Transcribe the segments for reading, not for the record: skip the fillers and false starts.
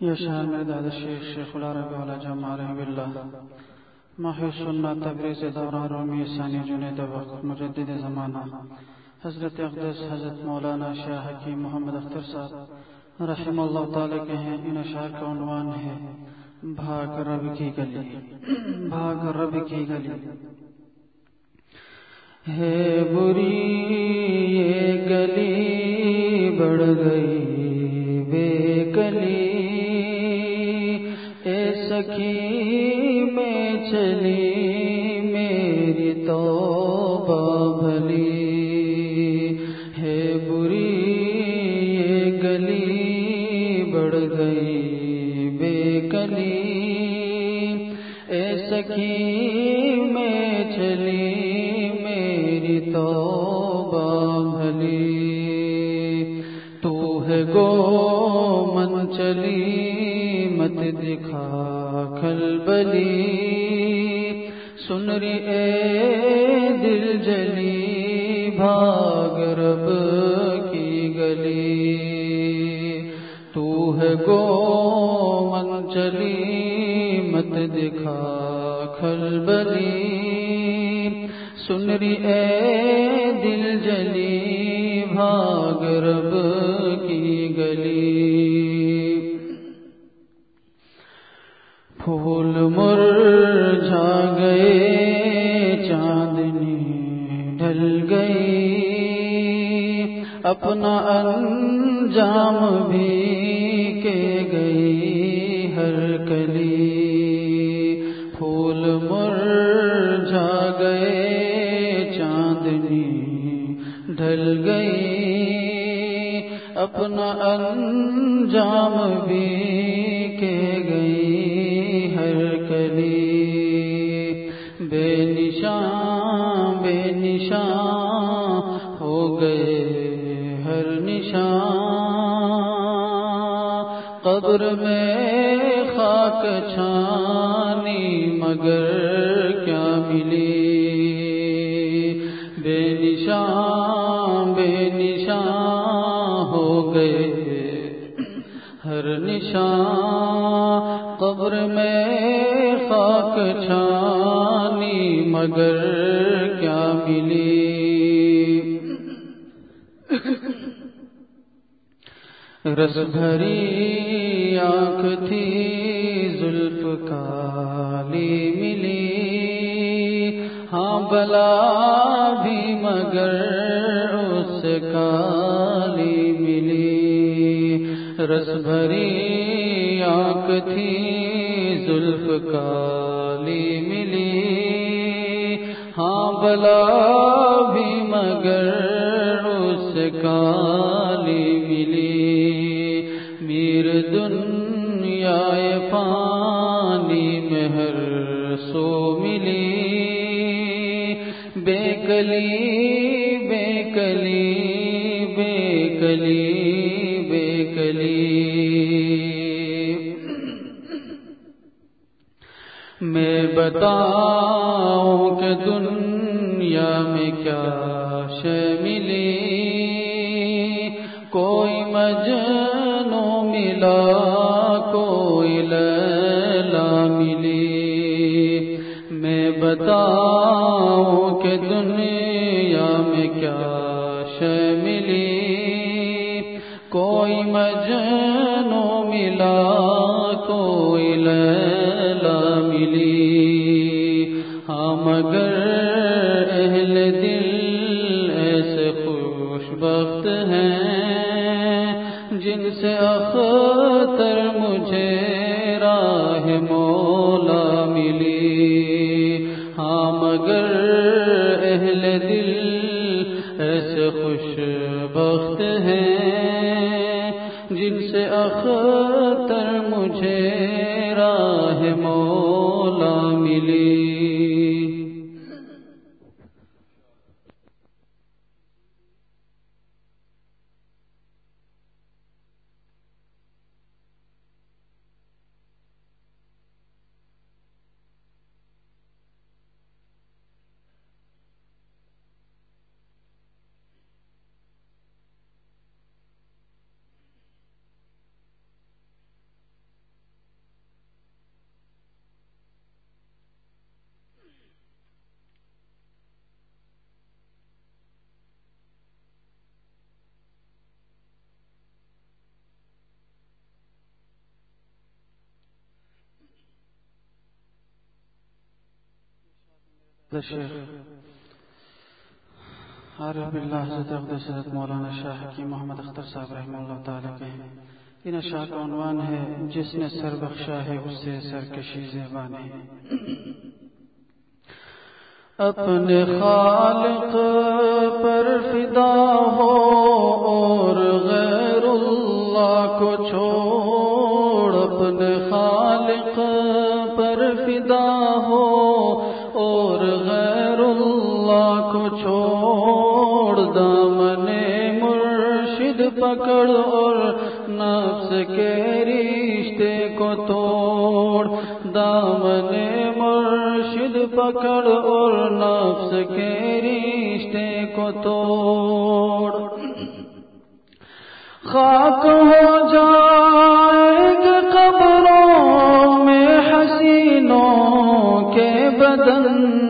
یہ شان مرداد الشیخ شیخ العرب والا جامع رحم اللہ محی السنہ تبریز دوران رومی ثانی جنید وقت مجدد زمانہ حضرت اقدس حضرت مولانا شاہ حکیم محمد اختر صاحب رحم اللہ تعالی کے ہیں. ان اشعار کا عنوان ہے بھاگ رب کی گلی. بھاگ رب کی گلی ہے بری یہ گلی بڑھ گئی بے کلی اے سخی میں چلی میری توبہ بھلی ہے بری یہ گلی بڑھ گئی بے کلی اے سخی میں چلی میری توبہ بھلی تو ہے گو من چلی مت دکھا کھلبلی سن ری اے دل جلی بھاگ رب کی گلی تو ہے گو من چلی مت دکھا کھلبلی سن ری اے دل جلی بھاگ رب کی گلی پھول مرجھا گئے چاندنی ڈھل گئی اپنا انجام بھی کہ گئی ہر کلی پھول مرجھا گئے چاندنی ڈھل گئی اپنا انجام بھی کہ گئی ہر کلی بے نشان ہو گئے ہر نشان قبر میں خاک چھانی مگر کیا ملی بے نشان ہو گئے ہر نشان قبر میں خاک چھانی مگر کیا ملی رس بھری آنکھ تھی زلف کالی ملی ہاں بلا بھی مگر اس کالی ملی رس بھری آنکھ تھی زلف کالی ملی ہاں بلا بھی مگر اس کالی ملی میر دنیا فانی میں ہر سو ملی بے کلی بے کلی بے کلی بے کلی میں بتاؤں کہ دنیا میں کیا شے ملی کوئی مجنوں ملا کوئی لیلا ملی میں بتاؤں کہ دنیا میں کیا شے ملی کوئی مجنوں ملا کوئی لیلا ملی ہاں مگر اہل دل ایسے خوش بخت ہیں جن سے اختر مجھے راہ مولا ملی ہاں مگر اہل دل ایسے خوش بخت ہیں جن سے اختر مجھے راہ مولا ملی شیخ عارف باللہ حضرت اقدس حضرت مولانا شاہ حکیم محمد اختر صاحب رحمہ اللہ تعالیٰ کے ان اشعار کا عنوان ہے جس نے سر بخشا ہے اس سے سرکشی زیبان ہے۔ اپنے خالق پر فدا ہو اور غیر اللہ کو چھوڑ، اپنے خالق پر فدا ہو اور غیر اللہ کو چھوڑ، دامن مرشد پکڑ اور نفس کے رشتے کو توڑ، دامن مرشد پکڑ اور نفس کے رشتے کو توڑ، خاک ہو جائیں گے قبروں میں حسینوں کے بدن،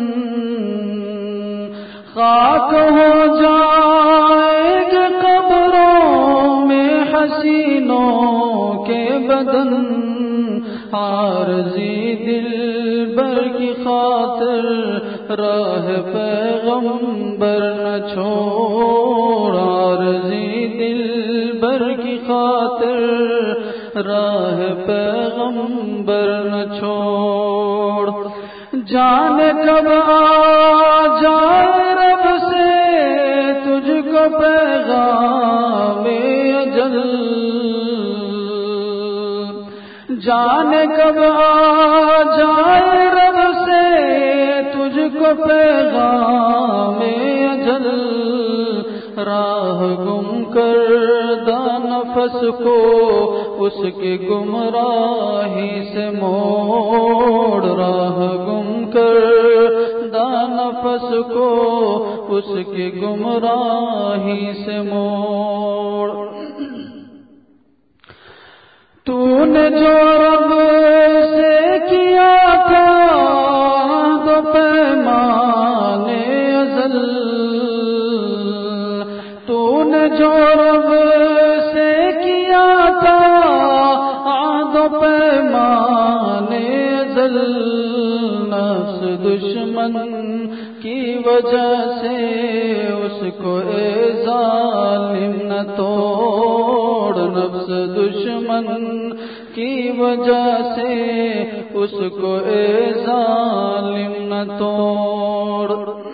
خاک ہو جائیں گے قبروں میں حسینوں کے بدن، عارضی دلبر کی خاطر راہ پیغمبر نہ چھوڑ، عارضی دلبر کی خاطر راہ پیغمبر نہ چھوڑ، جانے کب آ جائے رب سے تجھ کو پیغام اجل، جانے کب آ جائے رب سے تجھ کو پیغام اجل، راہ گم کردہ نفس کو اس کی گمراہی سے موڑ، راہ گم کردہ نفس کو اس کی گمراہی سے موڑ، تو نے جو رب سے کیا تھا تو پیمان ازل، تو نے جو رب سے کیا تھا تو پیمان ازل، نفس دشمن کی وجہ سے اس کو اے ظالم نہ توڑ، نفس دشمن کی وجہ سے اس کو اے ظالم نہ توڑ،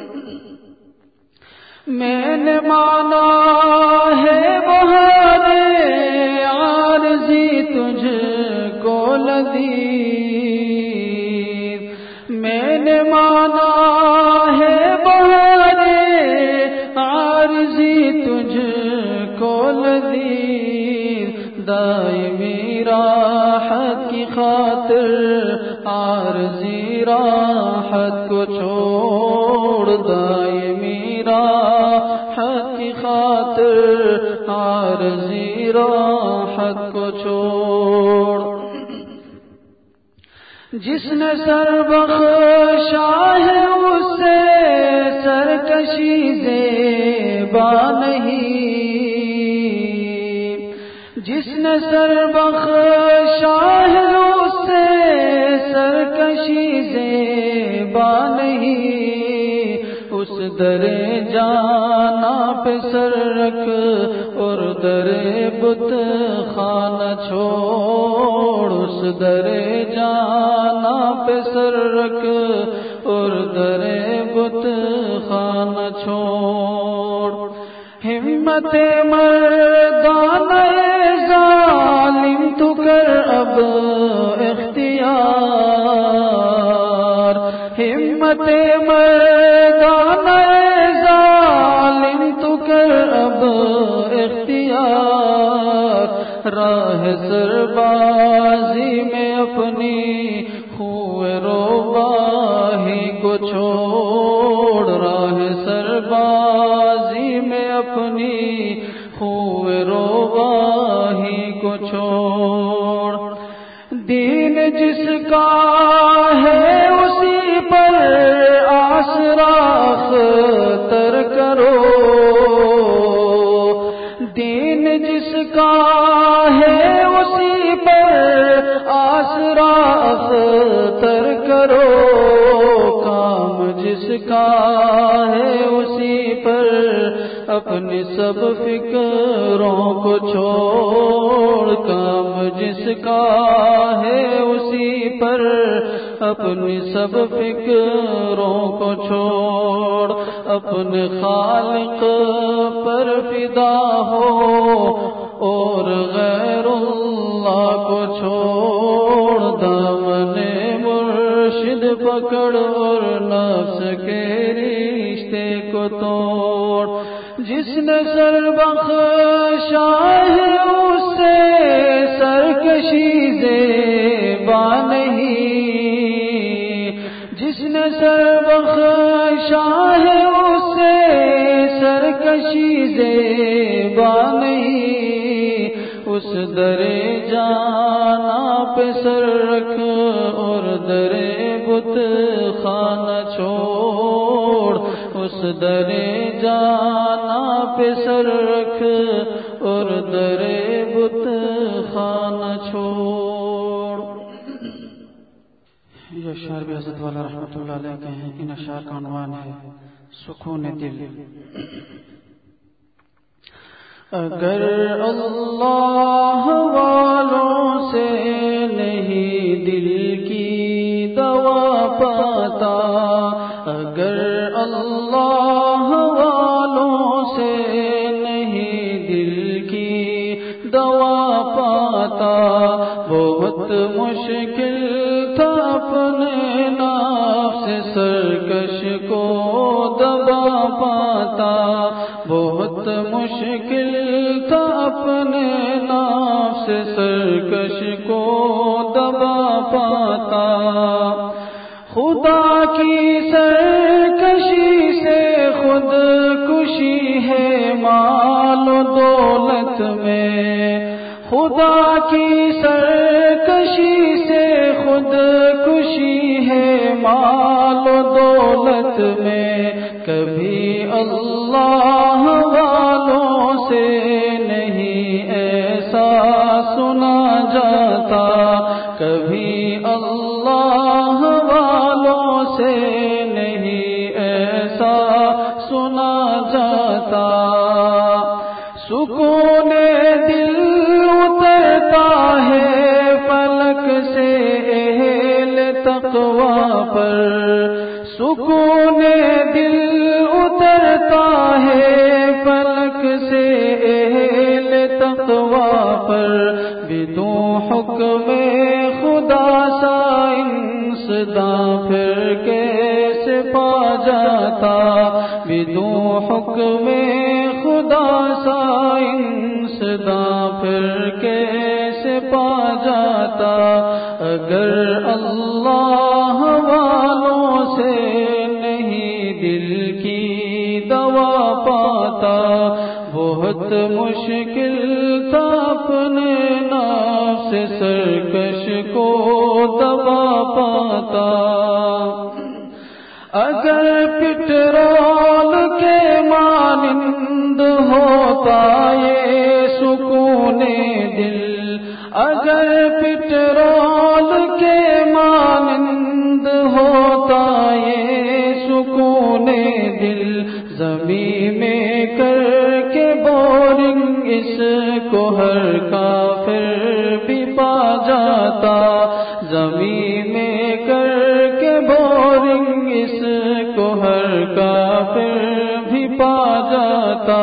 میں نے مانا ہے بہارے عارضی تجھ کو لذیذ، میں نے مانا ہے بہارے عارضی تجھ کو لذیذ، دائمی راحت کی خاطر عارضی راحت کو چھوڑ، دائمی راحت کی خاطر عارضی راحت کو چھوڑ، جس نے سر بخشا ہے اس سے سرکشی زیبا نہیں، جس نے سر بخشا ہے اس سے سرکشی زیبا نہیں، اس در جانا پہ سر رکھ اور در بت خانہ چھوڑ، اس در جانا پہ سر رکھ اور در بت خانہ چھوڑ، ہمت مردانہ ظالم تو کر اب اختیار، ہمت مردانہ ظالم تو کر اب اختیار، راہ سربازی میں اپنی خوئے روباہی کو چھوڑ، راہ سربازی میں اپنی خوئے روباہی کو چھوڑ، دین جس کا ہے اسی پر آسرا اختر کرو، دین جس کا ہے اسی پر آسرا اختر کرو، کام جس جس کا ہے اسی پر اپنی سب فکروں کو چھوڑ، کام جس کا ہے اسی پر اپنی سب فکروں کو چھوڑ، اپنے خالق پر فدا ہو اور غیر اللہ کو چھوڑ، دامن مرشد پکڑ اور نفس کے رشتے کو توڑ، جس نے سر بخشا ہے اس سے سرکشی زیبا نہیں، جس نے سر بخشا ہے اس سے سرکشی زیبا نہیں، اس در جانا پہ سر رکھ اور در بت خانہ چھوڑ، اس در جانا پہ سر رکھ اور در بت خانہ چھوڑ۔ یہ اشعار بھی حضرت والا رحمۃ اللہ علیہ کے ہیں۔ ان اشعار کا عنوان ہے سکون دل۔ اگر اللہ والوں سے نہیں دل کی دوا پاتا، اگر اللہ والوں سے نہیں دل کی دوا پاتا، بہت مشکل تھا اپنے نفس سرکش کو دبا پاتا، بہت مشکل تھا اپنے نفس سرکش کو دبا پاتا، خدا کی سرکشی سے خود کشی ہے مال و دولت میں، خدا کی سرکشی سے خود کشی ہے مال و دولت میں، کبھی اللہ والوں سے نہیں ایسا سنا جاتا، کبھی اللہ والوں سے نہیں ایسا سنا جاتا، سکون دل اترتا ہے فلک سے اہل تقوی پر، سکون دل اترتا ہے فلک سے اہل تقوی پر، بدون حکم خدا سائن صدا پھر کیسے پا جاتا، بدون حکم خدا سائن صدا پھر کیسے پا جاتا، اگر اللہ والوں سے نہیں دل کی دوا پاتا، بہت مشکل تھا اپنے نفس سرکش کو دبا پاتا، اگر پٹرول کے مانند ہوتا یہ سکون دل، اگر پٹرول کے مانند ہوتا یہ سکون دل، زمین میں کر کے بورنگ اس کو ہر کافر بھی پا جاتا، زمین میں کر کے بورنگ اس کو ہر کافر بھی پا جاتا،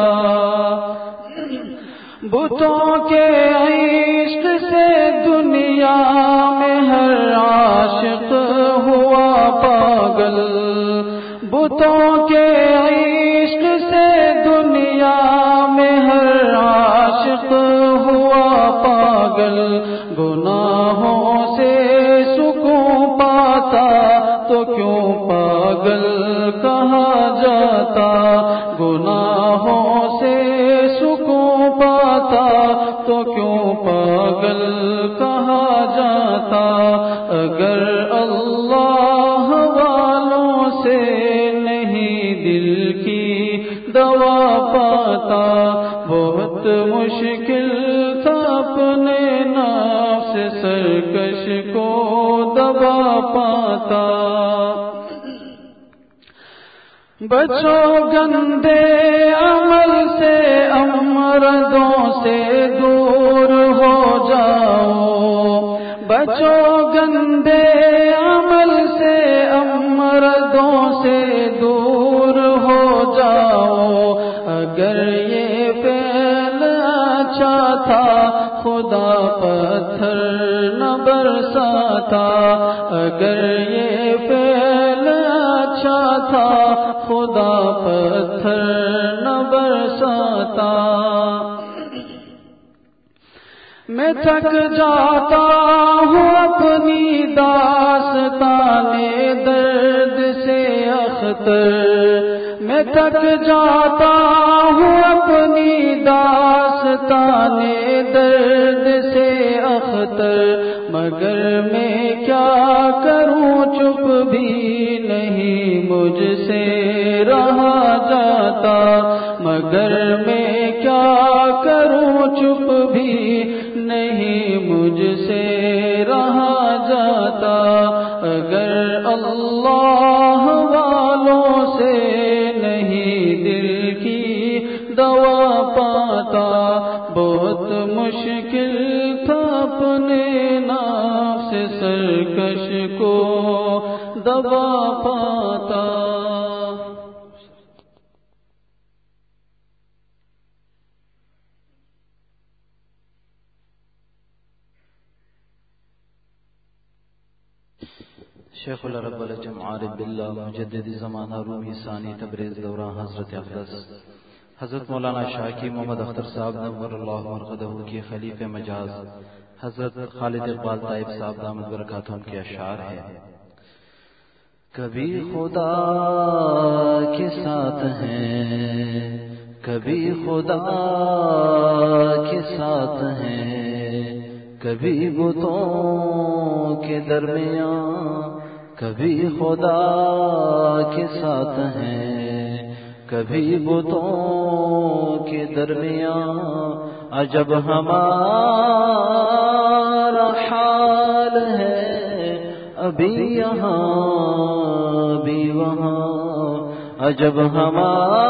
بتوں کے عشق سے دنیا میں ہر عاشق ہوا پاگل، بتوں کے عشق سے دنیا میں ہر عاشق ہوا پاگل، گناہوں سے سکون پاتا تو کیوں پاگل کہا جاتا، گناہوں سے سکون پاتا تو کیوں پاگل کہا جاتا، اگر اللہ والوں سے نہیں دل کی دوا پاتا، بہت مشکل تھا اپنے نفس سرکش کو دبا پاتا، بچو گندے عمل سے امردوں سے دور ہو جاؤ، بچو گندے عمل سے امردوں سے دور ہو جاؤ، اگر یہ فعل اچھا تھا خدا پتھر نہ برساتا، اگر یہ فعل اچھا تھا خدا پتھر نہ برساتا۔ میں تھک جاتا ہوں اپنی داستان درد سے اختر، میں تھک جاتا ہوں اپنی داستان درد سے اختر، مگر میں کیا کروں چپ بھی نہیں مجھ سے رہا جاتا، مگر میں کیا کروں چپ بھی نہیں مجھ سے رہا جاتا، اگر اللہ والوں سے نہیں دل کی دوا پاتا، بہت مشکل تھا اپنے نفس سرکش کو دبا پاتا۔ شیخ العرب العجم عارف باللہ مجدد زمانہ رومی ثانی تبریز دورہ حضرت اقدس حضرت مولانا شاکی محمد اختر صاحب نور اللہ مرقدہ کی خلیف مجاز حضرت خالد اقبال طائب صاحب دامت برکاتہ کے اشعار ہیں۔ کبھی خدا کے ساتھ ہیں، کبھی خدا کے ساتھ ہیں، کبھی بتوں کے درمیان، کبھی خدا کے ساتھ ہیں، کبھی بتوں کے درمیان، عجب ہمارا حال ہے ابھی یہاں بھی وہاں، عجب ہمارا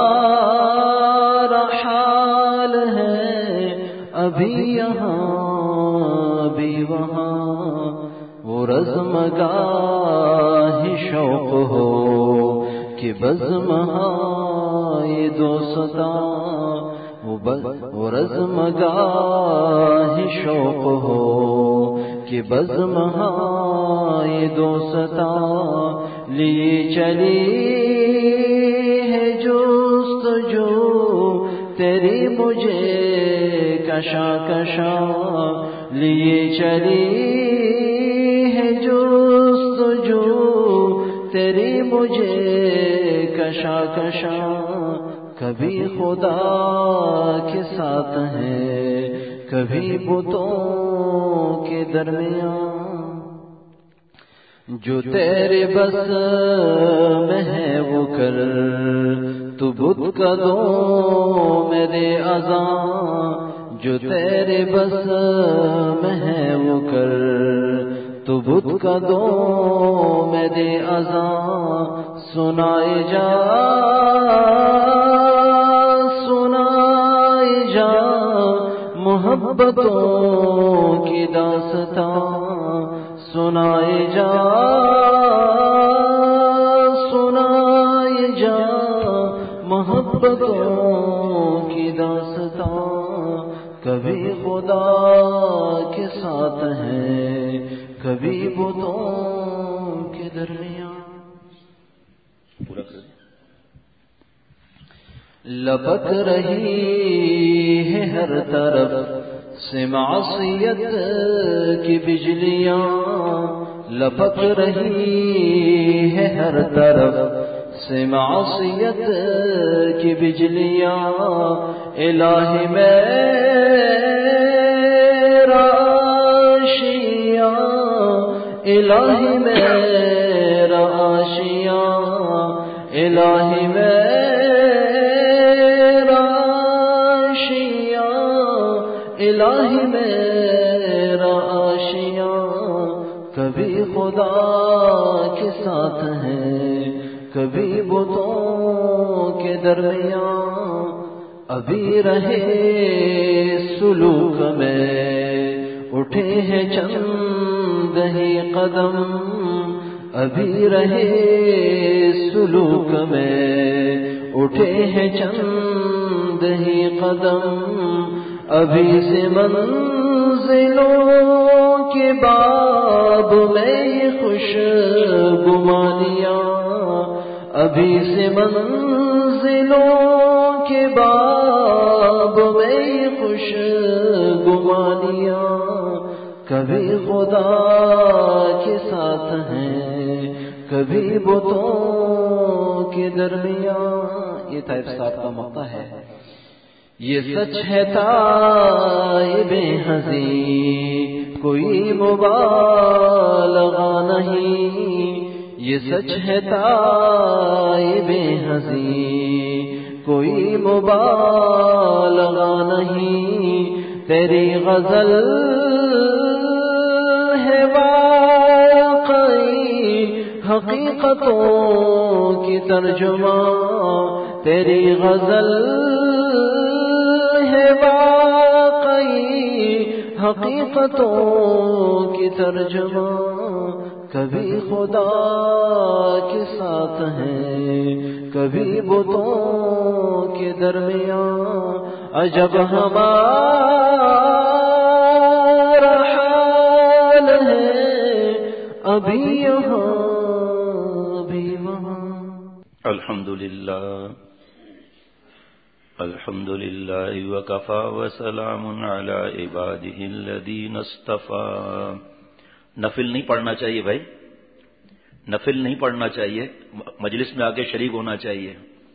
حال ہے ابھی یہاں بھی وہاں، وہ رزم گاہ شوق ہو کہ بزم ہائے دوستاں، وہ رزم گاہ شوق ہو کہ بزم ہائے دوستاں، لیے چلی ہے جستجو تیری مجھے کشاں کشاں، لیے چلی ہے جستجو تیری مجھے کشاں کشاں، کبھی خدا کے ساتھ ہے، کبھی بتوں کے درمیان، جو تیرے بس میں ہے وہ کر تو بت کا دو میرے اذاں، جو تیرے بس میں ہے وہ کر تو بت کا دو میرے اذاں، سنائے جا سنائے جا محبتوں کی داستان، سنائے جا سنائے جا محبتوں کی داستان، کبھی خدا کے ساتھ ہے، کبھی بتوں کے درمیان۔ لپک رہی ہے ہر طرف سے معصیت کی بجلیاں، لپک رہی ہے ہر طرف سے معصیت کی بجلیاں، الہی میرا آشیاں، الہی میرا آشیاں، الہی میرا آشیاں، الہی میرا آشیاں، کبھی خدا کے ساتھ ہے، کبھی بتوں کے درمیان ابھی رہے سلوک میں، اٹھے ہیں چند ہی قدم ابھی رہے سلوک میں، اٹھے ہیں چند ہی قدم ابھی سے منزلوں کے باب میں یہ خوش گمانیاں، ابھی سے منزلوں کے باب میں یہ خوش گمانیاں، کبھی خدا کے ساتھ ہیں کبھی بتوں کے درمیان۔ یہ طیب صاحب کا مقطع ہے۔ یہ سچ ہے تائب حزین کوئی مبالغہ نہیں، یہ سچ ہے تائب حزین کوئی مبالغہ نہیں، تیری غزل ہے واقعی حقیقتوں کی ترجمہ، تیری غزل ہے واقعی حقیقتوں کی ترجمہ، کبھی خدا کے ساتھ ہیں کبھی بتوں کے درمیان، عجب ہمارا حال ہے ابھی یہاں ابھی وہاں۔ الحمد للہ وکفی وسلام علی عبادہ الذین اصطفی۔ نفل نہیں پڑھنا چاہیے بھائی، نفل نہیں پڑھنا چاہیے، مجلس میں آ کے شریک ہونا چاہیے۔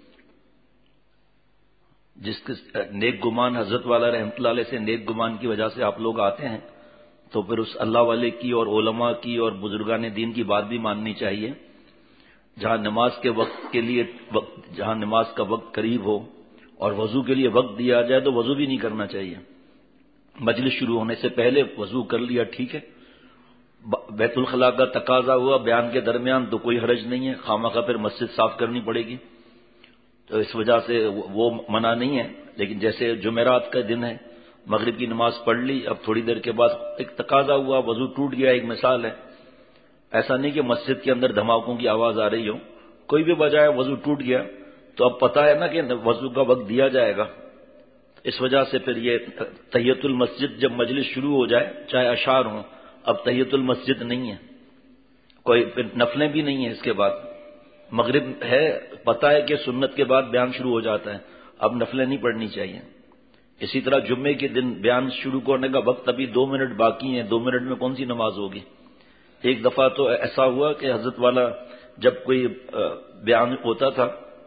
جس نیک گمان حضرت والا رحمۃ اللہ علیہ سے نیک گمان کی وجہ سے آپ لوگ آتے ہیں، تو پھر اس اللہ والے کی اور علماء کی اور بزرگان دین کی بات بھی ماننی چاہیے۔ جہاں نماز کے وقت کے لیے جہاں نماز کا وقت قریب ہو اور وضو کے لیے وقت دیا جائے تو وضو بھی نہیں کرنا چاہیے۔ مجلس شروع ہونے سے پہلے وضو کر لیا ٹھیک ہے، بیت الخلاء کا تقاضا ہوا بیان کے درمیان تو کوئی حرج نہیں ہے، خامخواہ پھر مسجد صاف کرنی پڑے گی، تو اس وجہ سے وہ منع نہیں ہے۔ لیکن جیسے جمعرات کا دن ہے، مغرب کی نماز پڑھ لی، اب تھوڑی دیر کے بعد ایک تقاضا ہوا وضو ٹوٹ گیا، ایک مثال ہے، ایسا نہیں کہ مسجد کے اندر دھماکوں کی آواز آ رہی ہو، کوئی بھی وجہ ہے وضو ٹوٹ گیا تو اب پتہ ہے نا کہ وضو کا وقت دیا جائے گا، اس وجہ سے پھر یہ تحیۃ المسجد جب مجلس شروع ہو جائے چاہے اشعار ہوں، اب تحیۃ المسجد نہیں ہے، کوئی پھر نفلیں بھی نہیں ہیں، اس کے بعد مغرب ہے، پتہ ہے کہ سنت کے بعد بیان شروع ہو جاتا ہے، اب نفلیں نہیں پڑھنی چاہیے۔ اسی طرح جمعے کے دن بیان شروع کرنے کا وقت ابھی 2 منٹ باقی ہیں، 2 منٹ میں کون سی نماز ہوگی؟ ایک دفعہ تو ایسا ہوا کہ حضرت والا جب کوئی بیان ہوتا تھا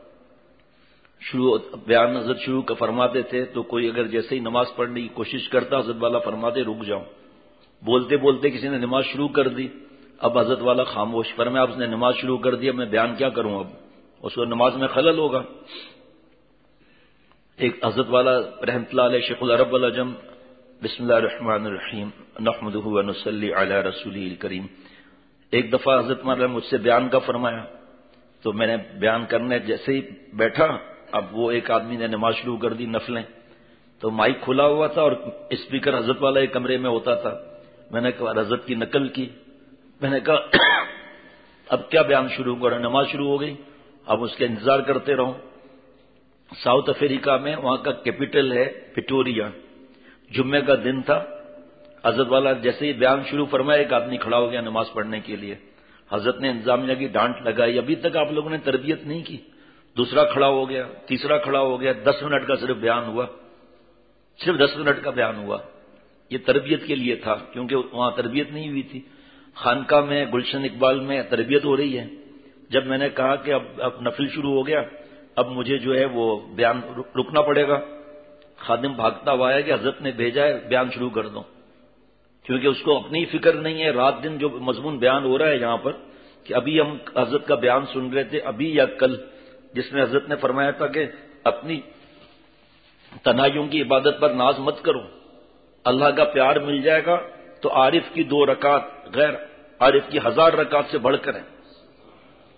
بیان حضرت شروع فرماتے تھے تو کوئی اگر جیسے ہی نماز پڑھنے کی کوشش کرتا حضرت والا فرماتے رک جاؤ، بولتے بولتے کسی نے نماز شروع کر دی، اب حضرت والا خاموش، فرمایا آپ نے نماز شروع کر دی، اب میں بیان کیا کروں، اب اس کو نماز میں خلل ہوگا۔ ایک حضرت والا رحمۃ اللہ علیہ شیخ العرب العجم، بسم اللہ الرحمن الرحیم نحمدہ ونصلی علی رسولہ الکریم، ایک دفعہ حضرت مولانا مجھ سے بیان کا فرمایا، تو میں نے بیان کرنے جیسے ہی بیٹھا، اب وہ ایک آدمی نے نماز شروع کر دی نفلیں، تو مائک کھلا ہوا تھا اور اسپیکر حضرت والا ایک کمرے میں ہوتا تھا، میں نے کہا حضرت کی نقل کی، میں نے کہا اب کیا بیان شروع کروں، نماز شروع ہو گئی، اب اس کے انتظار کرتے رہو۔ ساؤتھ افریقہ میں وہاں کا کیپٹل ہے پٹوریا، جمعے کا دن تھا، حضرت والا جیسے ہی بیان شروع فرمایا ایک آدمی کھڑا ہو گیا نماز پڑھنے کے لیے، حضرت نے انتظامیہ کی ڈانٹ لگائی، ابھی تک آپ لوگوں نے تربیت نہیں کی، دوسرا کھڑا ہو گیا، تیسرا کھڑا ہو گیا، 10 منٹ کا صرف بیان ہوا، صرف 10 منٹ کا بیان ہوا، یہ تربیت کے لیے تھا کیونکہ وہاں تربیت نہیں ہوئی تھی۔ خانقاہ میں گلشن اقبال میں تربیت ہو رہی ہے، جب میں نے کہا کہ اب نفل شروع ہو گیا، اب مجھے جو ہے وہ بیان رکنا پڑے گا، خادم بھاگتا ہوا ہے کہ حضرت نے بھیجا ہے بیان شروع کر دو، کیونکہ اس کو اپنی فکر نہیں ہے، رات دن جو مضمون بیان ہو رہا ہے یہاں پر کہ ابھی ہم حضرت کا بیان سن رہے تھے، ابھی یا کل، جس میں حضرت نے فرمایا تھا کہ اپنی تنہائیوں کی عبادت پر ناز مت کرو، اللہ کا پیار مل جائے گا تو عارف کی 2 رکعت غیر عارف کی 1000 رکعت سے بڑھ کر ہیں،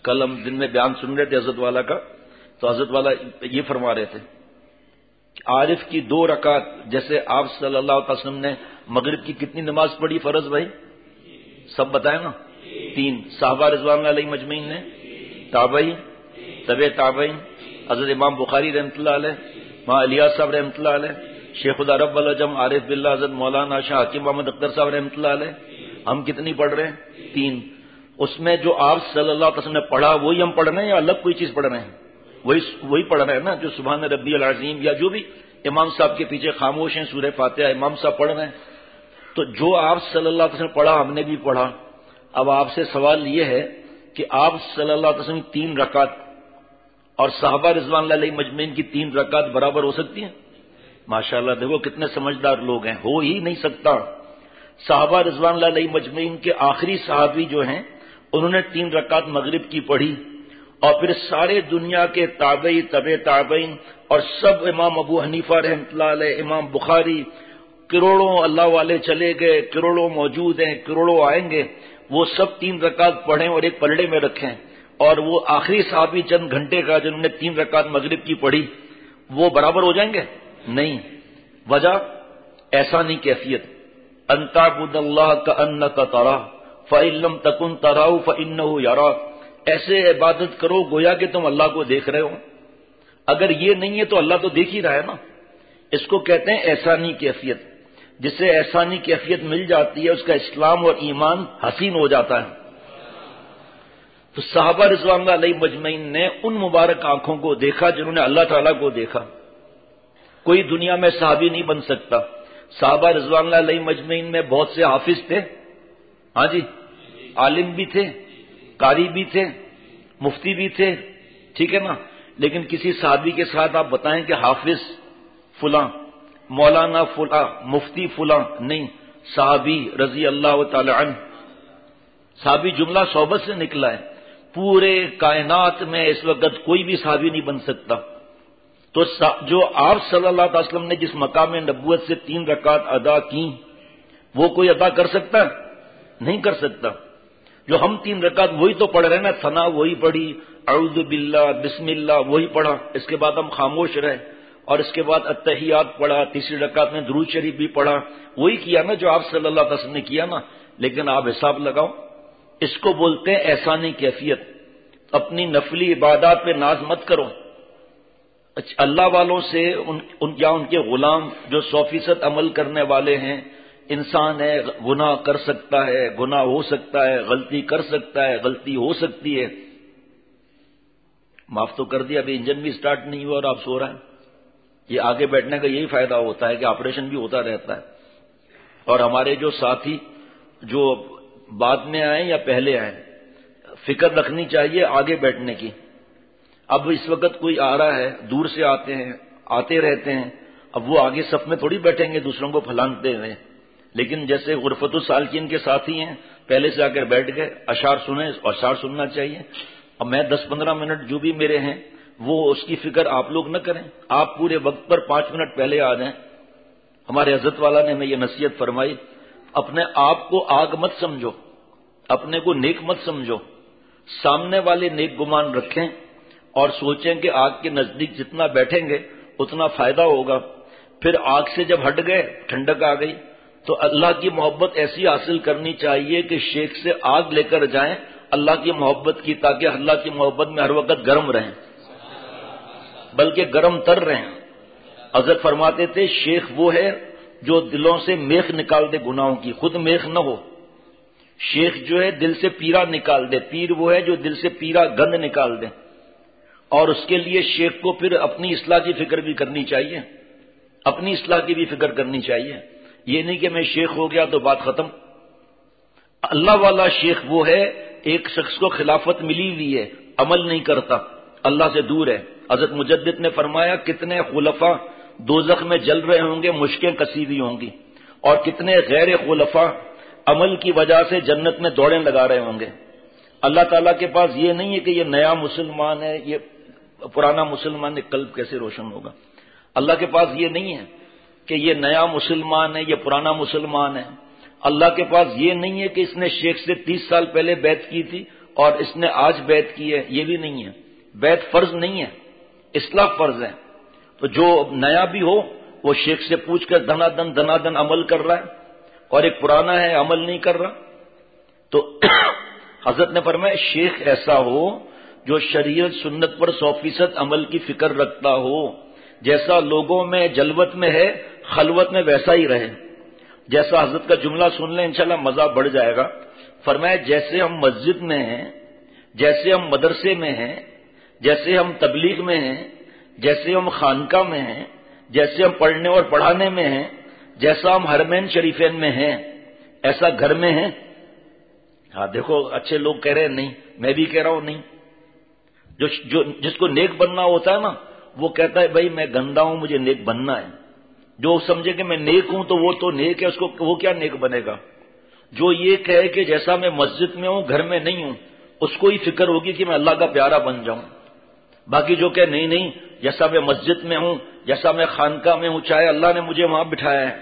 کل ہم دن میں بیان سن رہے تھے حضرت والا کا، تو حضرت والا یہ فرما رہے تھے کہ عارف کی 2 رکعت، جیسے آپ صلی اللہ علیہ وسلم نے مغرب کی کتنی نماز پڑھی فرض بھائی؟ سب بتائیں نا، 3۔ صحابہ رضوان اللہ علیہ مجمعین نے، تابعین، طبع تابعین، حضرت امام بخاری رحمۃ اللہ علیہ، ماں الیاس صاحب رحمۃ اللہ علیہ، شیخ العرب والعجم عارف باللہ حضرت مولانا شاہ حکیم محمد اختر صاحب رحمۃ اللہ علیہ۔ ہم کتنی پڑھ رہے ہیں؟ 3۔ اس میں جو آپ صلی اللہ علیہ وسلم نے پڑھا وہی ہم پڑھ رہے ہیں یا الگ کوئی چیز پڑھ رہے ہیں؟ وہی پڑھ رہے ہیں نا، جو سبحان ربی العظیم یا جو بھی امام صاحب کے پیچھے خاموش ہیں، سورہ فاتحہ امام صاحب پڑھ رہے ہیں۔ تو جو آپ صلی اللہ علیہ وسلم پڑھا ہم نے بھی پڑھا۔ اب آپ سے سوال یہ ہے کہ آپ صلی اللہ علیہ وسلم 3 رکعت اور صحابہ رضوان اللہ علیہ مجمعین کی 3 رکعت برابر ہو سکتی ہیں؟ ماشاءاللہ، دیکھو کتنے سمجھدار لوگ ہیں، ہو ہی نہیں سکتا۔ صحابہ رضوان اللہ علیہ مجمعین کے آخری صحابی جو ہیں انہوں نے 3 رکعت مغرب کی پڑھی، اور پھر سارے دنیا کے تابعی، طبع تابعین اور سب، امام ابو حنیفہ رحمۃ اللہ علیہ، امام بخاری، کروڑوں اللہ والے چلے گئے، کروڑوں موجود ہیں، کروڑوں آئیں گے، وہ سب 3 رکعت پڑھیں اور ایک پلڑے میں رکھیں، اور وہ آخری صحابی چند گھنٹے کا جنہوں نے 3 رکعت مغرب کی پڑھی وہ برابر ہو جائیں گے؟ نہیں۔ وجہ احسانی کیفیت، ان تعبد اللہ کأنک تراہ فإن لم تکن تراہ فإنہ یراک، ایسے عبادت کرو گویا کہ تم اللہ کو دیکھ رہے ہو۔ اگر یہ نہیں ہے تو اللہ تو دیکھ ہی رہا ہے نا۔ اس کو کہتے ہیں احسانی کیفیت۔ جسے احسانی کیفیت مل جاتی ہے اس کا اسلام اور ایمان حسین ہو جاتا ہے۔ تو صحابہ رضوان اللہ علیہ مجمعین نے ان مبارک آنکھوں کو دیکھا جنہوں نے اللہ تعالیٰ کو دیکھا۔ کوئی دنیا میں صحابی نہیں بن سکتا۔ صحابہ رضوان اللہ علیہ مجمعین میں بہت سے حافظ تھے، ہاں جی، عالم بھی تھے، قاری بھی تھے، مفتی بھی تھے، ٹھیک ہے نا، لیکن کسی صحابی کے ساتھ آپ بتائیں کہ حافظ فلاں، مولانا فلاں، مفتی فلاں، نہیں، صحابی رضی اللہ تعالی عنہ۔ صحابی جملہ صحبت سے نکلا ہے، پورے کائنات میں اس وقت کوئی بھی صحابی نہیں بن سکتا۔ تو جو آپ صلی اللہ علیہ وسلم نے جس مقام نبوت سے 3 رکعت ادا کی وہ کوئی ادا کر سکتا ہے؟ نہیں کر سکتا۔ جو ہم 3 رکعت وہی تو پڑھ رہے ہیں نا، ثنا وہی پڑھی، اعوذ باللہ، بسم اللہ وہی پڑھا، اس کے بعد ہم خاموش رہے، اور اس کے بعد التحیات پڑھا، تیسری رکعت میں درود شریف بھی پڑھا، وہی کیا نا جو آپ صلی اللہ علیہ وسلم نے کیا نا۔ لیکن آپ حساب لگاؤ، اس کو بولتے ہیں احسانی کیفیت۔ اپنی نفلی عبادات پہ ناز مت کرو۔ اللہ والوں سے یا ان کے غلام جو 100% عمل کرنے والے ہیں، انسان ہے، گناہ کر سکتا ہے، گناہ ہو سکتا ہے، غلطی کر سکتا ہے، غلطی ہو سکتی ہے۔ معاف تو کر دیا، ابھی انجن بھی سٹارٹ نہیں ہوا اور آپ سو رہے ہیں۔ یہ آگے بیٹھنے کا یہی فائدہ ہوتا ہے کہ آپریشن بھی ہوتا رہتا ہے۔ اور ہمارے جو ساتھی جو بعد میں آئیں یا پہلے آئیں، فکر رکھنی چاہیے آگے بیٹھنے کی۔ اب اس وقت کوئی آ رہا ہے، دور سے آتے ہیں، آتے رہتے ہیں، اب وہ آگے صف میں تھوڑی بیٹھیں گے دوسروں کو پھلانگتے ہوئے، لیکن جیسے غرفت السالکین کے ساتھی ہیں، پہلے سے آ کر بیٹھ گئے، اشعار سنیں، اشعار سننا چاہیے۔ اب میں 10-15 منٹ جو بھی میرے ہیں وہ اس کی فکر آپ لوگ نہ کریں، آپ پورے وقت پر 5 منٹ پہلے آ جائیں۔ ہمارے حضرت والا نے ہمیں یہ نصیحت فرمائی، اپنے آپ کو آگ مت سمجھو، اپنے کو نیک مت سمجھو، سامنے والے نیک گمان رکھیں اور سوچیں کہ آگ کے نزدیک جتنا بیٹھیں گے اتنا فائدہ ہوگا۔ پھر آگ سے جب ہٹ گئے، ٹھنڈک آ گئی، تو اللہ کی محبت ایسی حاصل کرنی چاہیے کہ شیخ سے آگ لے کر جائیں اللہ کی محبت کی، تاکہ اللہ کی محبت میں ہر وقت گرم رہیں، بلکہ گرم تر رہیں۔ حضرت فرماتے تھے شیخ وہ ہے جو دلوں سے میخ نکال دے گناہوں کی، خود میخ نہ ہو۔ شیخ جو ہے دل سے پیرا نکال دے، پیر وہ ہے جو دل سے پیرا گند نکال دے۔ اور اس کے لیے شیخ کو پھر اپنی اصلاح کی فکر بھی کرنی چاہیے، اپنی اصلاح کی بھی فکر کرنی چاہیے۔ یہ نہیں کہ میں شیخ ہو گیا تو بات ختم۔ اللہ والا شیخ وہ ہے، ایک شخص کو خلافت ملی ہوئی ہے، عمل نہیں کرتا، اللہ سے دور ہے۔ حضرت مجدد نے فرمایا کتنے خلفاء دوزخ میں جل رہے ہوں گے، مشکیں کسی ہوئی ہوں گی، اور کتنے غیر خلفاء عمل کی وجہ سے جنت میں دوڑیں لگا رہے ہوں گے۔ اللہ تعالیٰ کے پاس یہ نہیں ہے کہ یہ نیا مسلمان ہے، یہ پرانا مسلمان ہے، قلب کیسے روشن ہوگا؟ اللہ کے پاس یہ نہیں ہے کہ یہ نیا مسلمان ہے، یہ پرانا مسلمان ہے۔ اللہ کے پاس یہ نہیں ہے کہ اس نے شیخ سے 30 سال پہلے بیعت کی تھی اور اس نے آج بیعت کی ہے، یہ بھی نہیں ہے۔ بیعت فرض نہیں ہے، اصلاح فرض ہے۔ تو جو نیا بھی ہو وہ شیخ سے پوچھ کر دنا دن عمل کر رہا ہے، اور ایک پرانا ہے عمل نہیں کر رہا۔ تو حضرت نے فرمایا شیخ ایسا ہو جو شریعت سنت پر 100% عمل کی فکر رکھتا ہو، جیسا لوگوں میں جلوت میں ہے خلوت میں ویسا ہی رہے۔ جیسا حضرت کا جملہ سن لیں انشاءاللہ مزہ بڑھ جائے گا۔ فرمایا جیسے ہم مسجد میں ہیں، جیسے ہم مدرسے میں ہیں، جیسے ہم تبلیغ میں ہیں، جیسے ہم خانقاہ میں ہیں، جیسے ہم پڑھنے اور پڑھانے میں ہیں، جیسا ہم حرمین شریفین میں ہیں، ایسا گھر میں ہیں۔ ہاں دیکھو اچھے لوگ کہہ رہے ہیں نہیں، میں بھی کہہ رہا ہوں نہیں۔ جس کو نیک بننا ہوتا ہے نا وہ کہتا ہے بھائی میں گندا ہوں مجھے نیک بننا ہے۔ جو سمجھے کہ میں نیک ہوں تو وہ تو نیک ہے، اس کو وہ کیا نیک بنے گا؟ جو یہ کہے کہ جیسا میں مسجد میں ہوں گھر میں نہیں ہوں، اس کو ہی فکر ہوگی کہ میں اللہ کا پیارا بن جاؤں۔ باقی جو کہ نہیں جیسا میں مسجد میں ہوں، جیسا میں خانقاہ میں ہوں، چاہے اللہ نے مجھے وہاں بٹھایا ہے،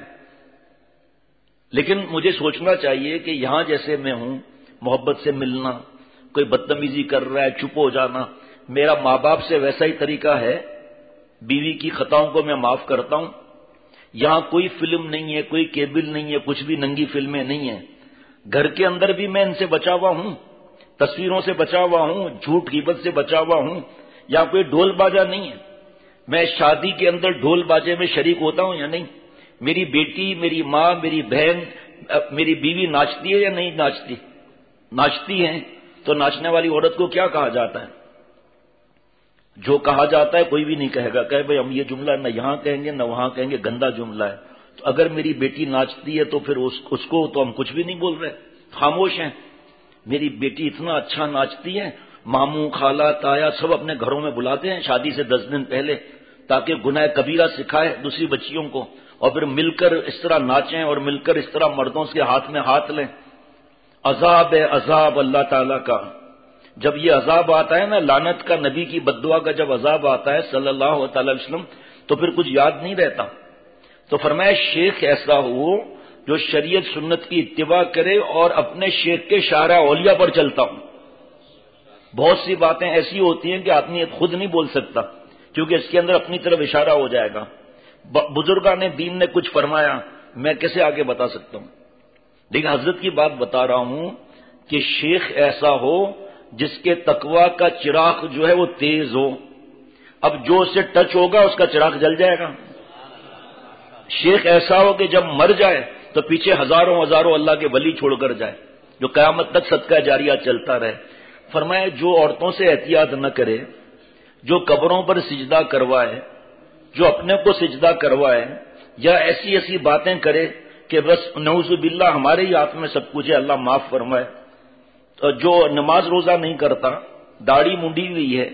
لیکن مجھے سوچنا چاہیے کہ یہاں جیسے میں ہوں محبت سے ملنا، کوئی بدتمیزی کر رہا ہے چپ ہو جانا، میرا ماں باپ سے ویسا ہی طریقہ ہے، بیوی کی خطاؤں کو میں معاف کرتا ہوں۔ یہاں کوئی فلم نہیں ہے، کوئی کیبل نہیں ہے، کچھ بھی ننگی فلمیں نہیں ہیں۔ گھر کے اندر بھی میں ان سے بچا ہوا ہوں، تصویروں سے بچا ہوا ہوں، جھوٹ غیبت سے بچا ہوا ہوں۔ یہاں کوئی ڈھول باجا نہیں ہے۔ میں شادی کے اندر ڈھول باجے میں شریک ہوتا ہوں یا نہیں؟ میری بیٹی، میری ماں، میری بہن، میری بیوی ناچتی ہے یا نہیں ناچتی؟ ناچتی ہیں تو ناچنے والی عورت کو کیا کہا جاتا ہے؟ جو کہا جاتا ہے کوئی بھی نہیں کہے گا، کہے بھائی ہم یہ جملہ نہ یہاں کہیں گے نہ وہاں کہیں گے، گندا جملہ ہے۔ تو اگر میری بیٹی ناچتی ہے تو پھر اس کو تو ہم کچھ بھی نہیں بول رہے، خاموش ہیں۔ میری بیٹی اتنا اچھا ناچتی ہے، ماموں خالہ تایا سب اپنے گھروں میں بلاتے ہیں شادی سے 10 دن پہلے، تاکہ گناہ کبیرہ سکھائے دوسری بچیوں کو، اور پھر مل کر اس طرح ناچیں اور مل کر اس طرح مردوں کے ہاتھ میں ہاتھ لیں۔ عذاب ہے عذاب اللہ تعالیٰ کا۔ جب یہ عذاب آتا ہے نا، لعنت کا، نبی کی بددعا کا جب عذاب آتا ہے صلی اللہ تعالی علیہ وسلم، تو پھر کچھ یاد نہیں رہتا۔ تو فرمایا شیخ ایسا ہو جو شریعت سنت کی اتباع کرے اور اپنے شیخ کے شارع اولیاء پر چلتا ہوں۔ بہت سی باتیں ایسی ہوتی ہیں کہ آدمی خود نہیں بول سکتا کیونکہ اس کے اندر اپنی طرف اشارہ ہو جائے گا۔ بزرگان دین نے کچھ فرمایا، میں کیسے آگے بتا سکتا ہوں؟ لیکن حضرت کی بات بتا رہا ہوں کہ شیخ ایسا ہو جس کے تقوی کا چراغ جو ہے وہ تیز ہو۔ اب جو اسے ٹچ ہوگا اس کا چراغ جل جائے گا۔ شیخ ایسا ہو کہ جب مر جائے تو پیچھے ہزاروں اللہ کے ولی چھوڑ کر جائے، جو قیامت تک صدقہ جاریہ چلتا رہے۔ فرمایا جو عورتوں سے احتیاط نہ کرے، جو قبروں پر سجدہ کروائے، جو اپنے کو سجدہ کروائے، یا ایسی باتیں کرے کہ بس نعوذ باللہ ہمارے ہی ہاتھ میں سب کچھ ہے، اللہ معاف فرمائے۔ تو جو نماز روزہ نہیں کرتا، داڑھی منڈی ہوئی ہے،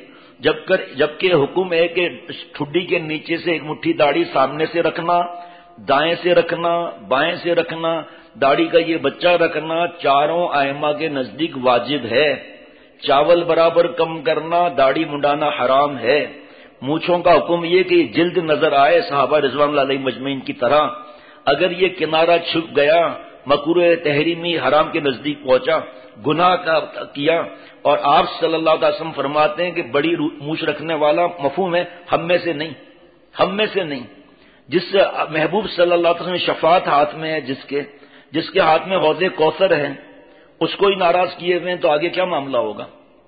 جبکہ حکم ہے کہ ٹھڈی کے نیچے سے ایک مٹھی داڑھی سامنے سے رکھنا، دائیں سے رکھنا، بائیں سے رکھنا، داڑھی کا یہ بچہ رکھنا چاروں ائمہ کے نزدیک واجب ہے۔ چاول برابر کم کرنا، داڑھی منڈانا حرام ہے۔ مونچھوں کا حکم یہ کہ جلد نظر آئے صحابہ رضوان اللہ علیہ مجمعین کی طرح، اگر یہ کنارہ چھپ گیا مکروہ تحریمی حرام کے نزدیک پہنچا، گناہ کیا۔ اور آپ صلی اللہ علیہ وسلم فرماتے ہیں کہ بڑی مونچھ رکھنے والا مفہوم ہے ہم میں سے نہیں، ہم میں سے نہیں۔ جس سے محبوب صلی اللہ علیہ وسلم شفاعت ہاتھ میں ہے، جس کے ہاتھ میں حوض کوثر ہے، اس کو ہی ناراض کیے ہوئے تو آگے کیا معاملہ ہوگا؟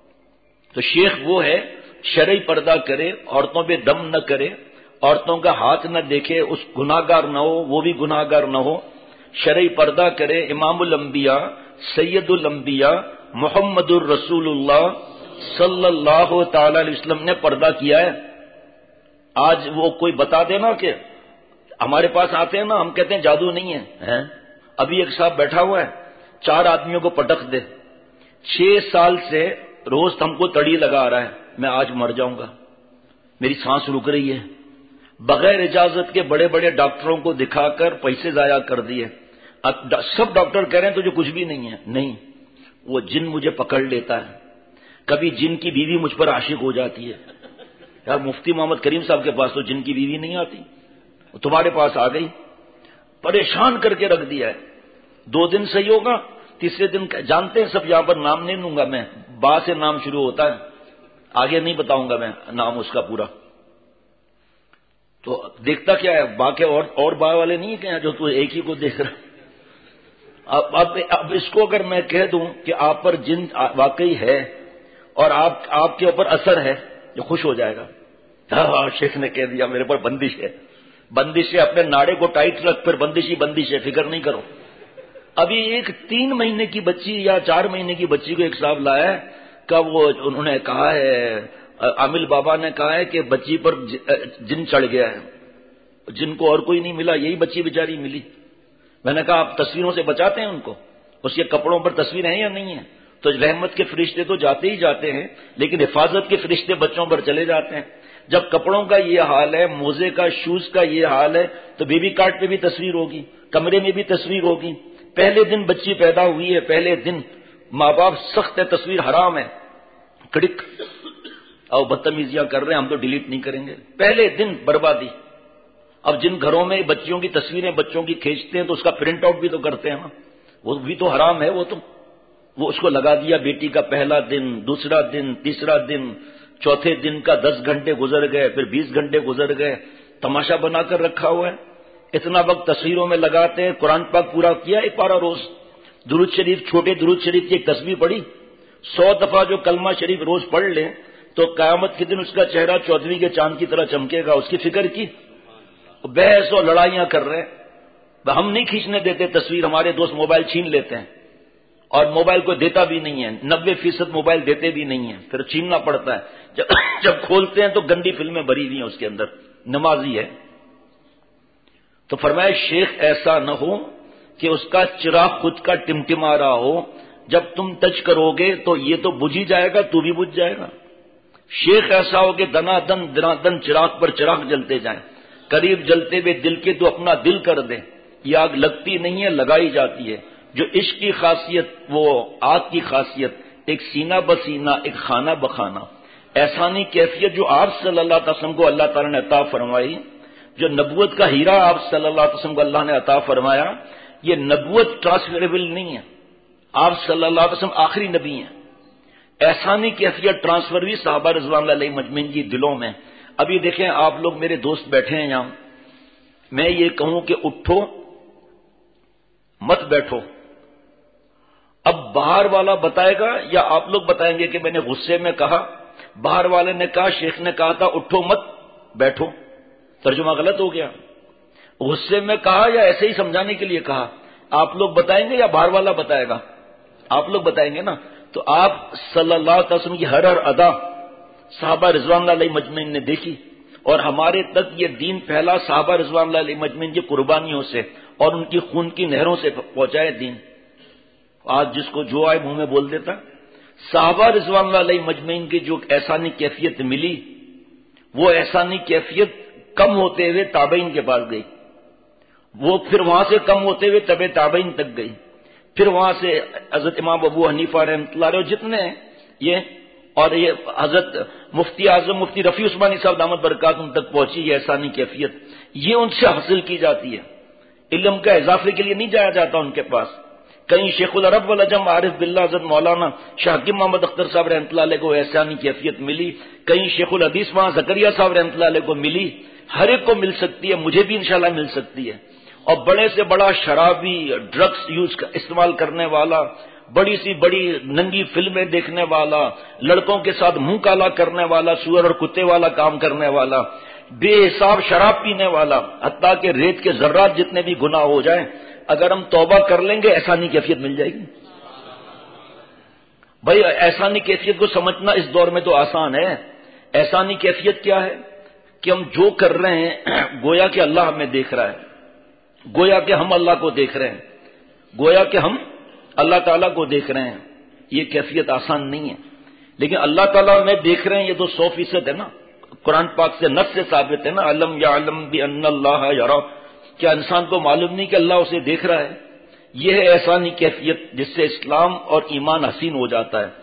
تو شیخ وہ ہے شرعی پردہ کرے، عورتوں پہ دم نہ کرے، عورتوں کا ہاتھ نہ دیکھے، اس گناہگار نہ ہو، وہ بھی گناہگار نہ ہو، شرعی پردہ کرے۔ امام الانبیاء سید الانبیاء محمد الرسول اللہ صلی اللہ تعالی علیہ وسلم نے پردہ کیا ہے۔ آج وہ کوئی بتا دینا کہ ہمارے پاس آتے ہیں نا، ہم کہتے ہیں جادو نہیں ہے۔ ابھی ایک صاحب بیٹھا ہوا ہے، 4 آدمیوں کو پٹخ دے، 6 سال سے روز ہم کو تڑی لگا رہا ہے، میں آج مر جاؤں گا، میری سانس رک رہی ہے۔ بغیر اجازت کے بڑے بڑے ڈاکٹروں کو دکھا کر پیسے ضائع کر دیے۔ اب سب ڈاکٹر کہہ رہے ہیں تو جو کچھ بھی نہیں ہے، نہیں، وہ جن مجھے پکڑ لیتا ہے۔ کبھی جن کی بیوی مجھ پر عاشق ہو جاتی ہے۔ یار مفتی محمد کریم صاحب کے پاس تو جن کی بیوی نہیں آتی، وہ تمہارے پاس آ گئی، پریشان کر کے رکھ دیا ہے۔ 2 دن صحیح ہوگا، تیسرے دن جانتے ہیں سب، یہاں پر نام نہیں لوں گا میں، با سے نام شروع ہوتا ہے، آگے نہیں بتاؤں گا میں نام اس کا پورا. تو دیکھتا کیا ہے، با کے اور با والے نہیں ہیں جو تو ایک ہی کو دیکھ رہا. اب اس کو اگر میں کہہ دوں کہ آپ پر جن واقعی ہے اور آپ کے اوپر اثر ہے، جو خوش ہو جائے گا. ہاں شیخ نے کہہ دیا میرے پر بندش ہے. بندش ہے، اپنے ناڑے کو ٹائٹ رکھ، پھر بندش ہی بندش ہے، فکر نہیں کرو. ابھی ایک 3 مہینے کی بچی یا 4 مہینے کی بچی کو ایک صاحب لایا ہے کہ وہ انہوں نے کہا ہے، عامل بابا نے کہا ہے کہ بچی پر جن چڑھ گیا ہے، جن کو اور کوئی نہیں ملا، یہی بچی بیچاری ملی. میں نے کہا آپ تصویروں سے بچاتے ہیں ان کو؟ اس کے کپڑوں پر تصویر ہیں یا نہیں ہیں؟ تو رحمت کے فرشتے تو جاتے ہی جاتے ہیں، لیکن حفاظت کے فرشتے بچوں پر چلے جاتے ہیں. جب کپڑوں کا یہ حال ہے، موزے کا، شوز کا یہ حال ہے، تو بیبی کارڈ پہ بھی تصویر ہوگی، کمرے میں بھی تصویر ہوگی. پہلے دن بچی پیدا ہوئی ہے، پہلے دن ماں باپ سخت ہے، تصویر حرام ہے، کڑک اور بدتمیزیاں کر رہے ہیں، ہم تو ڈیلیٹ نہیں کریں گے. پہلے دن بربادی. اب جن گھروں میں بچیوں کی تصویریں بچوں کی کھینچتے ہیں تو اس کا پرنٹ آؤٹ بھی تو کرتے ہیں نا، وہ بھی تو حرام ہے. وہ اس کو لگا دیا، بیٹی کا پہلا دن، دوسرا دن، تیسرا دن، چوتھے دن کا 10 گھنٹے گزر گئے، پھر 20 گھنٹے گزر گئے، تماشا بنا کر رکھا ہوا ہے. اتنا وقت تصویروں میں لگاتے ہیں. قرآن پاک پورا کیا ایک پارہ روز. درود شریف، چھوٹے درود شریف کی ایک تصویر پڑھی. 100 دفعہ جو کلمہ شریف روز پڑھ لیں تو قیامت کے دن اس کا چہرہ 14ویں کے چاند کی طرح چمکے گا. اس کی فکر کی. بحث اور لڑائیاں کر رہے ہیں. ہم نہیں کھینچنے دیتے تصویر، ہمارے دوست موبائل چھین لیتے ہیں اور موبائل کو دیتا بھی نہیں ہے. 90% موبائل دیتے بھی نہیں ہیں، پھر چھیننا پڑتا ہے. جب کھولتے ہیں تو گندی فلمیں بھری ہوئی ہیں اس کے اندر. نمازی ہے. تو فرمایا شیخ ایسا نہ ہو کہ اس کا چراغ خود کا ٹمٹما رہا ہو، جب تم ٹچ کرو گے تو یہ تو بجھ ہی جائے گا، تو بھی بجھ جائے گا. شیخ ایسا ہو کہ دنا دن چراغ پر چراغ جلتے جائیں، قریب جلتے ہوئے دل کے تو اپنا دل کر دیں. یہ آگ لگتی نہیں ہے، لگائی جاتی ہے. جو عشق کی خاصیت وہ آگ کی خاصیت، ایک سینہ بسینہ، ایک خانہ بخانہ. احسانی کیفیت جو آپ صلی اللہ علیہ وسلم کو اللہ تعالیٰ نے عطا فرمائی، جو نبوت کا ہیرا آپ صلی اللہ علیہ وسلم کو اللہ نے عطا فرمایا، یہ نبوت ٹرانسفریبل نہیں ہے. آپ صلی اللہ علیہ وسلم آخری نبی ہیں. احسانی کیفیت ٹرانسفر بھی صحابہ رضوان اللہ علیہم اجمعین کی دلوں میں. ابھی دیکھیں آپ لوگ میرے دوست بیٹھے ہیں یہاں، میں یہ کہوں کہ اٹھو مت بیٹھو، اب باہر والا بتائے گا یا آپ لوگ بتائیں گے کہ میں نے غصے میں کہا، باہر والے نے کہا، شیخ نے کہا تھا اٹھو مت بیٹھو، ترجمہ غلط ہو گیا. غصے میں کہا یا ایسے ہی سمجھانے کے لیے کہا؟ آپ لوگ بتائیں گے یا باہر والا بتائے گا؟ آپ لوگ بتائیں گے نا. تو آپ صلی اللہ علیہ وسلم کی ہر ادا صحابہ رضوان اللہ علیہ مجمعین نے دیکھی، اور ہمارے تک یہ دین پھیلا صحابہ رضوان اللہ علیہ مجمعین کی قربانیوں سے اور ان کی خون کی نہروں سے پہنچائے دین. آج جس کو جو آئے منہ میں بول دیتا. صحابہ رضوان اللہ علیہ مجمعین کی جو احسانی کیفیت ملی، وہ احسانی کیفیت کم ہوتے ہوئے تابعین کے پاس گئی، وہ پھر وہاں سے کم ہوتے ہوئے تبع تابعین تک گئی، پھر وہاں سے حضرت امام ابو حنیفہ رحمۃ اللہ علیہ جتنے ہیں یہ، اور یہ حضرت مفتی اعظم مفتی رفیع عثمانی صاحب دامت برکاتہم تک پہنچی یہ احسانی کیفیت. یہ ان سے حاصل کی جاتی ہے. علم کا اضافے کے لیے نہیں جایا جاتا ان کے پاس. کہیں شیخ العرب والعجم عارف باللہ حضرت مولانا شاہ حکیم محمد اختر صاحب رحمۃ اللہ علیہ کو احسانی کیفیت ملی، کہیں شیخ الحدیث وہاں زکریا صاحب رحمۃ اللہ علیہ کو ملی. ہر ایک کو مل سکتی ہے، مجھے بھی انشاءاللہ مل سکتی ہے. اور بڑے سے بڑا شرابی، ڈرگس استعمال کرنے والا، بڑی سی بڑی ننگی فلمیں دیکھنے والا، لڑکوں کے ساتھ منہ کالا کرنے والا، سور اور کتے والا کام کرنے والا، بے حساب شراب پینے والا، حتیٰ کہ ریت کے ذرات جتنے بھی گناہ ہو جائیں، اگر ہم توبہ کر لیں گے احسانی کیفیت مل جائے گی. بھائی احسانی کیفیت کو سمجھنا اس دور میں تو آسان ہے. احسانی کیفیت کیا ہے؟ کہ ہم جو کر رہے ہیں گویا کہ اللہ ہمیں دیکھ رہا ہے، گویا کہ ہم اللہ کو دیکھ رہے ہیں، گویا کہ ہم اللہ تعالیٰ کو دیکھ رہے ہیں. یہ کیفیت آسان نہیں ہے، لیکن اللہ تعالیٰ ہمیں دیکھ رہے ہیں یہ تو 100% ہے نا. قرآن پاک سے نص سے ثابت ہے نا، علم یعلم بان اللہ یرا. کیا انسان کو معلوم نہیں کہ اللہ اسے دیکھ رہا ہے؟ یہ ہے احسانی کیفیت جس سے اسلام اور ایمان حسین ہو جاتا ہے.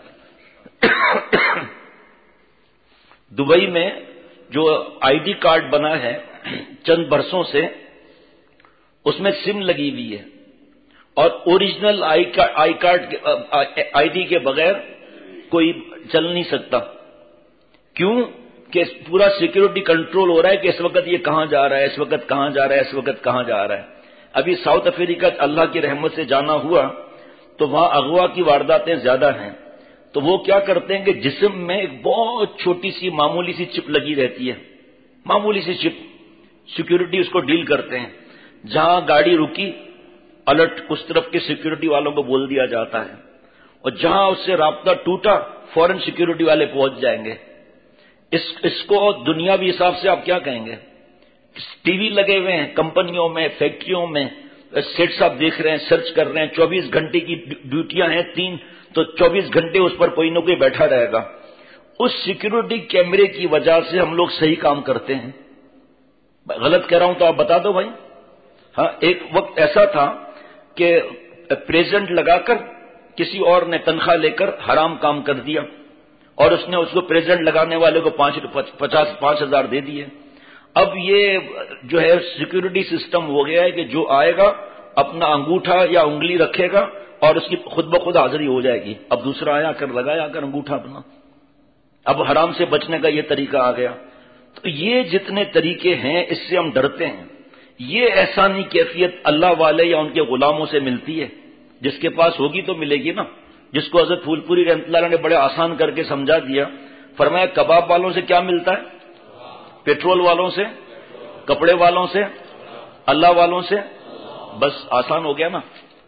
دبئی میں جو آئی ڈی کارڈ بنا ہے چند برسوں سے، اس میں سم لگی ہوئی ہے، اور اوریجنل آئی ڈی کے بغیر کوئی چل نہیں سکتا. کیوں کہ پورا سیکورٹی کنٹرول ہو رہا ہے کہ اس وقت یہ کہاں جا رہا ہے، اس وقت کہاں جا رہا ہے، اس وقت کہاں جا رہا ہے. ابھی ساؤتھ افریقہ اللہ کی رحمت سے جانا ہوا تو وہاں اغوا کی وارداتیں زیادہ ہیں. تو وہ کیا کرتے ہیں کہ جسم میں ایک بہت چھوٹی سی معمولی سی چپ لگی رہتی ہے، معمولی سی چپ، سیکورٹی اس کو ڈیل کرتے ہیں. جہاں گاڑی رکی الرٹ اس طرف کے سیکورٹی والوں کو بول دیا جاتا ہے، اور جہاں اس سے رابطہ ٹوٹا فوراً سیکورٹی والے پہنچ جائیں گے. اس کو دنیاوی حساب سے آپ کیا کہیں گے؟ ٹی وی لگے ہوئے ہیں کمپنیوں میں، فیکٹریوں میں، سیٹس آپ دیکھ رہے ہیں، سرچ کر رہے ہیں، 24 گھنٹے کی ڈیوٹیاں ہیں 3، تو 24 گھنٹے اس پر کوئی نہ کوئی بیٹھا رہے گا. اس سیکورٹی کیمرے کی وجہ سے ہم لوگ صحیح کام کرتے ہیں. غلط کہہ رہا ہوں تو آپ بتا دو بھائی. ہاں، ایک وقت ایسا تھا کہ پریزنٹ لگا کر کسی اور نے تنخواہ لے کر حرام کام کر دیا، اور اس نے اس کو پریزنٹ لگانے والے کو 5,000 دے دیے. اب یہ جو ہے سیکورٹی سسٹم ہو گیا ہے کہ جو آئے گا اپنا انگوٹھا یا انگلی رکھے گا اور اس کی خود بخود حاضری ہو جائے گی. اب دوسرا آیا کر لگایا کر انگوٹھا اپنا. اب حرام سے بچنے کا یہ طریقہ آ گیا. تو یہ جتنے طریقے ہیں اس سے ہم ڈرتے ہیں. یہ احسانی کیفیت اللہ والے یا ان کے غلاموں سے ملتی ہے. جس کے پاس ہوگی تو ملے گی نا. جس کو حضرت پھول پوری رحمۃ اللہ علیہ نے بڑے آسان کر کے سمجھا دیا. فرمایا کباب والوں سے کیا ملتا ہے؟ پیٹرول والوں سے، کپڑے والوں سے، اللہ والوں سے. بس آسان ہو گیا نا.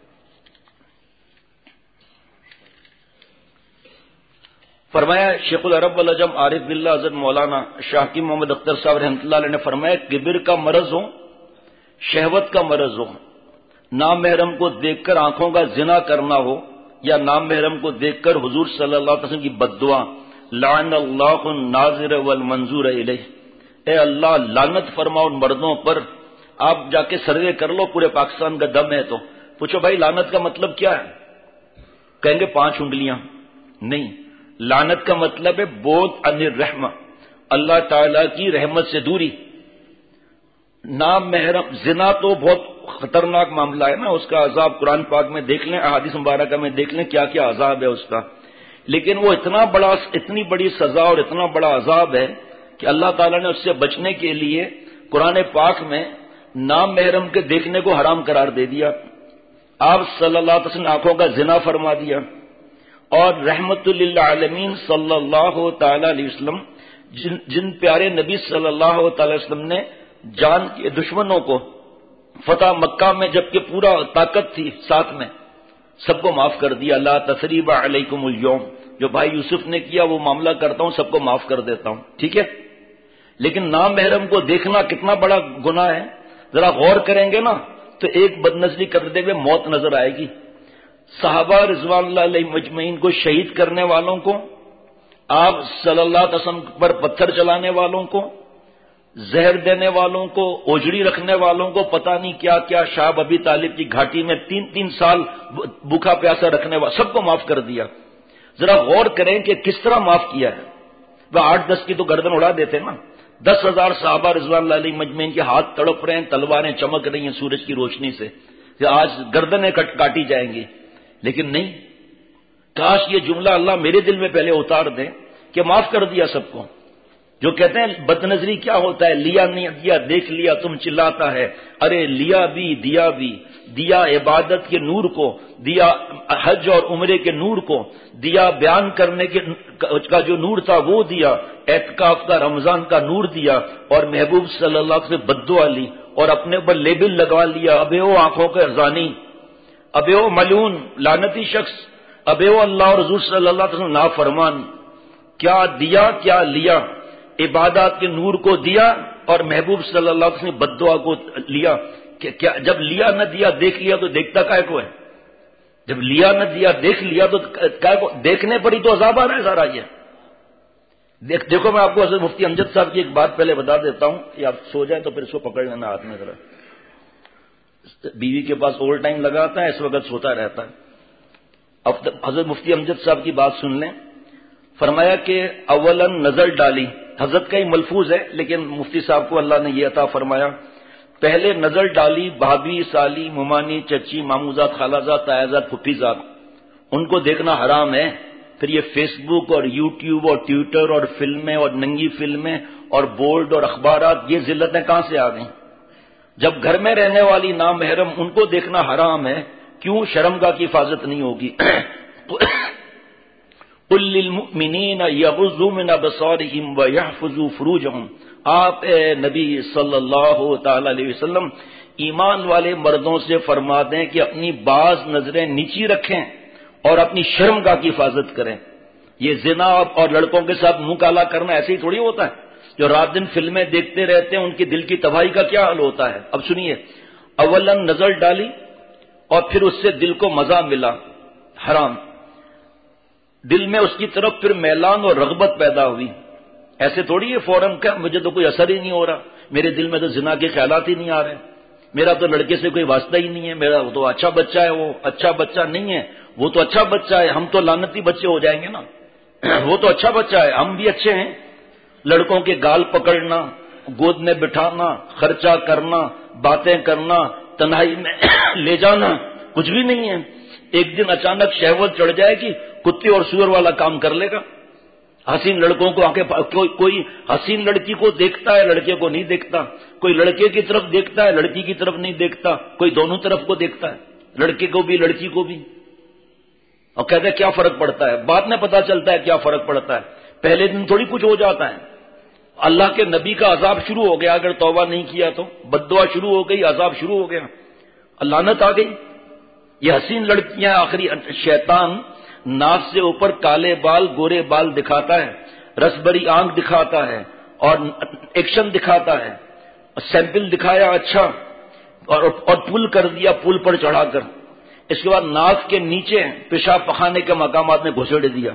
فرمایا شیخ العرب والعجم عارف باللہ حضرت مولانا شاہ کی محمد اختر صاحب رحمۃ اللہ علیہ نے فرمایا کبر کا مرض ہو، شہوت کا مرض ہو، نام محرم کو دیکھ کر آنکھوں کا زنا کرنا ہو، یا نام محرم کو دیکھ کر حضور صلی اللہ علیہ وسلم کی بددعا لعن اللہ الناظر والمنظور الیہ، اے اللہ لعنت فرما ان مردوں پر. آپ جا کے سروے کر لو، پورے پاکستان کا دم ہے تو پوچھو بھائی لعنت کا مطلب کیا ہے؟ کہیں گے 5 انگلیاں. نہیں، لعنت کا مطلب ہے بعد عن الرحمہ، اللہ تعالی کی رحمت سے دوری. نام محرم زنا تو بہت خطرناک معاملہ ہے نا، اس کا عذاب قرآن پاک میں دیکھ لیں، احادیث مبارکہ میں دیکھ لیں کیا کیا عذاب ہے اس کا. لیکن وہ اتنی بڑی سزا اور اتنا بڑا عذاب ہے کہ اللہ تعالیٰ نے اس سے بچنے کے لیے قرآن پاک میں نام محرم کے دیکھنے کو حرام قرار دے دیا. آپ صلی اللہ علیہ وسلم آنکھوں کا زنا فرما دیا. اور رحمت للعالمین صلی اللہ تعالی علیہ وسلم جن پیارے نبی صلی اللہ تعالی وسلم نے جان کے دشمنوں کو فتح مکہ میں جبکہ پورا طاقت تھی ساتھ میں سب کو معاف کر دیا. لا تثریب علیکم اليوم، جو بھائی یوسف نے کیا وہ معاملہ کرتا ہوں، سب کو معاف کر دیتا ہوں. ٹھیک ہے، لیکن نام محرم کو دیکھنا کتنا بڑا گناہ ہے. ذرا غور کریں گے نا تو ایک بدنظری کرتے ہوئے موت نظر آئے گی. صحابہ رضوان اللہ علیہ مجمعین کو شہید کرنے والوں کو، آپ صلی اللہ علیہ وسلم پر پتھر چلانے والوں کو، زہر دینے والوں کو، اوجڑی رکھنے والوں کو، پتہ نہیں کیا کیا، شاہ ابی طالب کی گھاٹی میں 3 سال بھوکا پیاسا رکھنے والوں، سب کو معاف کر دیا. ذرا غور کریں کہ کس طرح معاف کیا ہے. وہ 8-10 کی تو گردن اڑا دیتے نا. 10,000 صحابہ رضوان اللہ علیہ مجمعین کے ہاتھ تڑپ رہے ہیں، تلواریں چمک رہی ہیں سورج کی روشنی سے کہ آج گردنیں کاٹی جائیں گی. لیکن نہیں، کاش یہ جملہ اللہ میرے دل میں پہلے اتار دیں کہ معاف کر دیا سب کو. جو کہتے ہیں بدنظری کیا ہوتا ہے، لیا نہیں دیا دیکھ لیا تم چلاتا ہے. ارے لیا بھی دیا بھی، دیا عبادت کے نور کو، دیا حج اور عمرے کے نور کو، دیا بیان کرنے کا جو نور تھا وہ دیا، اعتکاف کا رمضان کا نور دیا، اور محبوب صلی اللہ علیہ وسلم بددعا لی اور اپنے اوپر لیبل لگوا لیا. ابے وہ آنکھوں کا زانی، ابے وہ ملعون لعنتی شخص، ابے وہ اللہ اور حضور صلی اللہ علیہ وسلم نافرمان. کیا دیا کیا لیا؟ عبادات کے نور کو دیا اور محبوب صلی اللہ علیہ وسلم بددعا کو لیا. کیا جب لیا نہ دیا دیکھ لیا تو دیکھتا کائے کو ہے؟ جب لیا نہ دیا دیکھ لیا تو کائے کو؟ دیکھنے پر ہی تو عذاب آ رہا ہے سارا. یہ دیکھو میں آپ کو حضرت مفتی امجد صاحب کی ایک بات پہلے بتا دیتا ہوں کہ آپ سو جائیں تو پھر اس کو پکڑ لینا ہاتھ میں. ذرا بیوی کے پاس اوور ٹائم لگاتا ہے، اس وقت سوتا رہتا ہے. اب حضرت مفتی امجد صاحب کی بات سن لیں. فرمایا کہ اولن نظر ڈالی، حضرت کا ہی ملفوظ ہے لیکن مفتی صاحب کو اللہ نے یہ عطا فرمایا، پہلے نظر ڈالی بھابھی سالی ممانی چچی ماموزاد خالازاد تایازاد پھپھیزاد، ان کو دیکھنا حرام ہے. پھر یہ فیس بک اور یوٹیوب اور ٹویٹر اور فلمیں اور ننگی فلمیں اور بورڈ اور اخبارات، یہ ذلتیں کہاں سے آ گئیں؟ جب گھر میں رہنے والی نامحرم ان کو دیکھنا حرام ہے، کیوں شرمگاہ کی حفاظت نہیں ہوگی؟ قل للمؤمنین یغضوا من ابصارهم ویحفظوا فروجهم، آپ اے نبی صلی اللہ تعالی علیہ وسلم ایمان والے مردوں سے فرما دیں کہ اپنی بعض نظریں نیچی رکھیں اور اپنی شرمگاہ کی حفاظت کریں۔ یہ زنا اور لڑکوں کے ساتھ منہ کالا کرنا ایسے ہی تھوڑی ہوتا ہے؟ جو رات دن فلمیں دیکھتے رہتے ہیں ان کی دل کی تباہی کا کیا حل ہوتا ہے؟ اب سنیے، اولن نظر ڈالی اور پھر اس سے دل کو مزہ ملا، حرام۔ دل میں اس کی طرف پھر میلان اور رغبت پیدا ہوئی، ایسے تھوڑی ہے فوراً کہ مجھے تو کوئی اثر ہی نہیں ہو رہا، میرے دل میں تو زنا کے خیالات ہی نہیں آ رہے، میرا تو لڑکے سے کوئی واسطہ ہی نہیں ہے، میرا تو اچھا بچہ ہے، وہ اچھا بچہ نہیں ہے، وہ تو اچھا بچہ ہے، ہم تو لعنتی بچے ہو جائیں گے نا، وہ تو اچھا بچہ ہے، ہم بھی اچھے ہیں۔ لڑکوں کے گال پکڑنا، گود میں بٹھانا، خرچہ کرنا، باتیں کرنا، تنہائی میں لے جانا، کچھ بھی نہیں ہے۔ ایک دن اچانک شہوت چڑھ جائے گی، کتے اور سور والا کام کر لے گا۔ حسین لڑکوں کو کوئی حسین لڑکی کو دیکھتا ہے، لڑکے کو نہیں دیکھتا، کوئی لڑکے کی طرف دیکھتا ہے، لڑکی کی طرف نہیں دیکھتا، کوئی دونوں طرف کو دیکھتا ہے، لڑکے کو بھی لڑکی کو بھی، اور کہتے ہیں کیا فرق پڑتا ہے؟ بعد میں پتا چلتا ہے کیا فرق پڑتا ہے، پہلے دن تھوڑی کچھ ہو جاتا ہے۔ اللہ کے نبی کا عذاب شروع ہو گیا، اگر توبہ نہیں کیا تو بد دعا شروع ہو گئی، عذاب شروع ہو گیا، لعنت آ گئی۔ یہ حسین لڑکیاں، آخری شیطان ناک سے اوپر کالے بال گورے بال دکھاتا ہے، رس بری آنکھ دکھاتا ہے اور ایکشن دکھاتا ہے، سیمپل دکھایا اچھا اور پل کر دیا، پل پر چڑھا کر، اس کے بعد ناک کے نیچے پیشاب پخانے کے مقامات میں گھسیڑ دیا،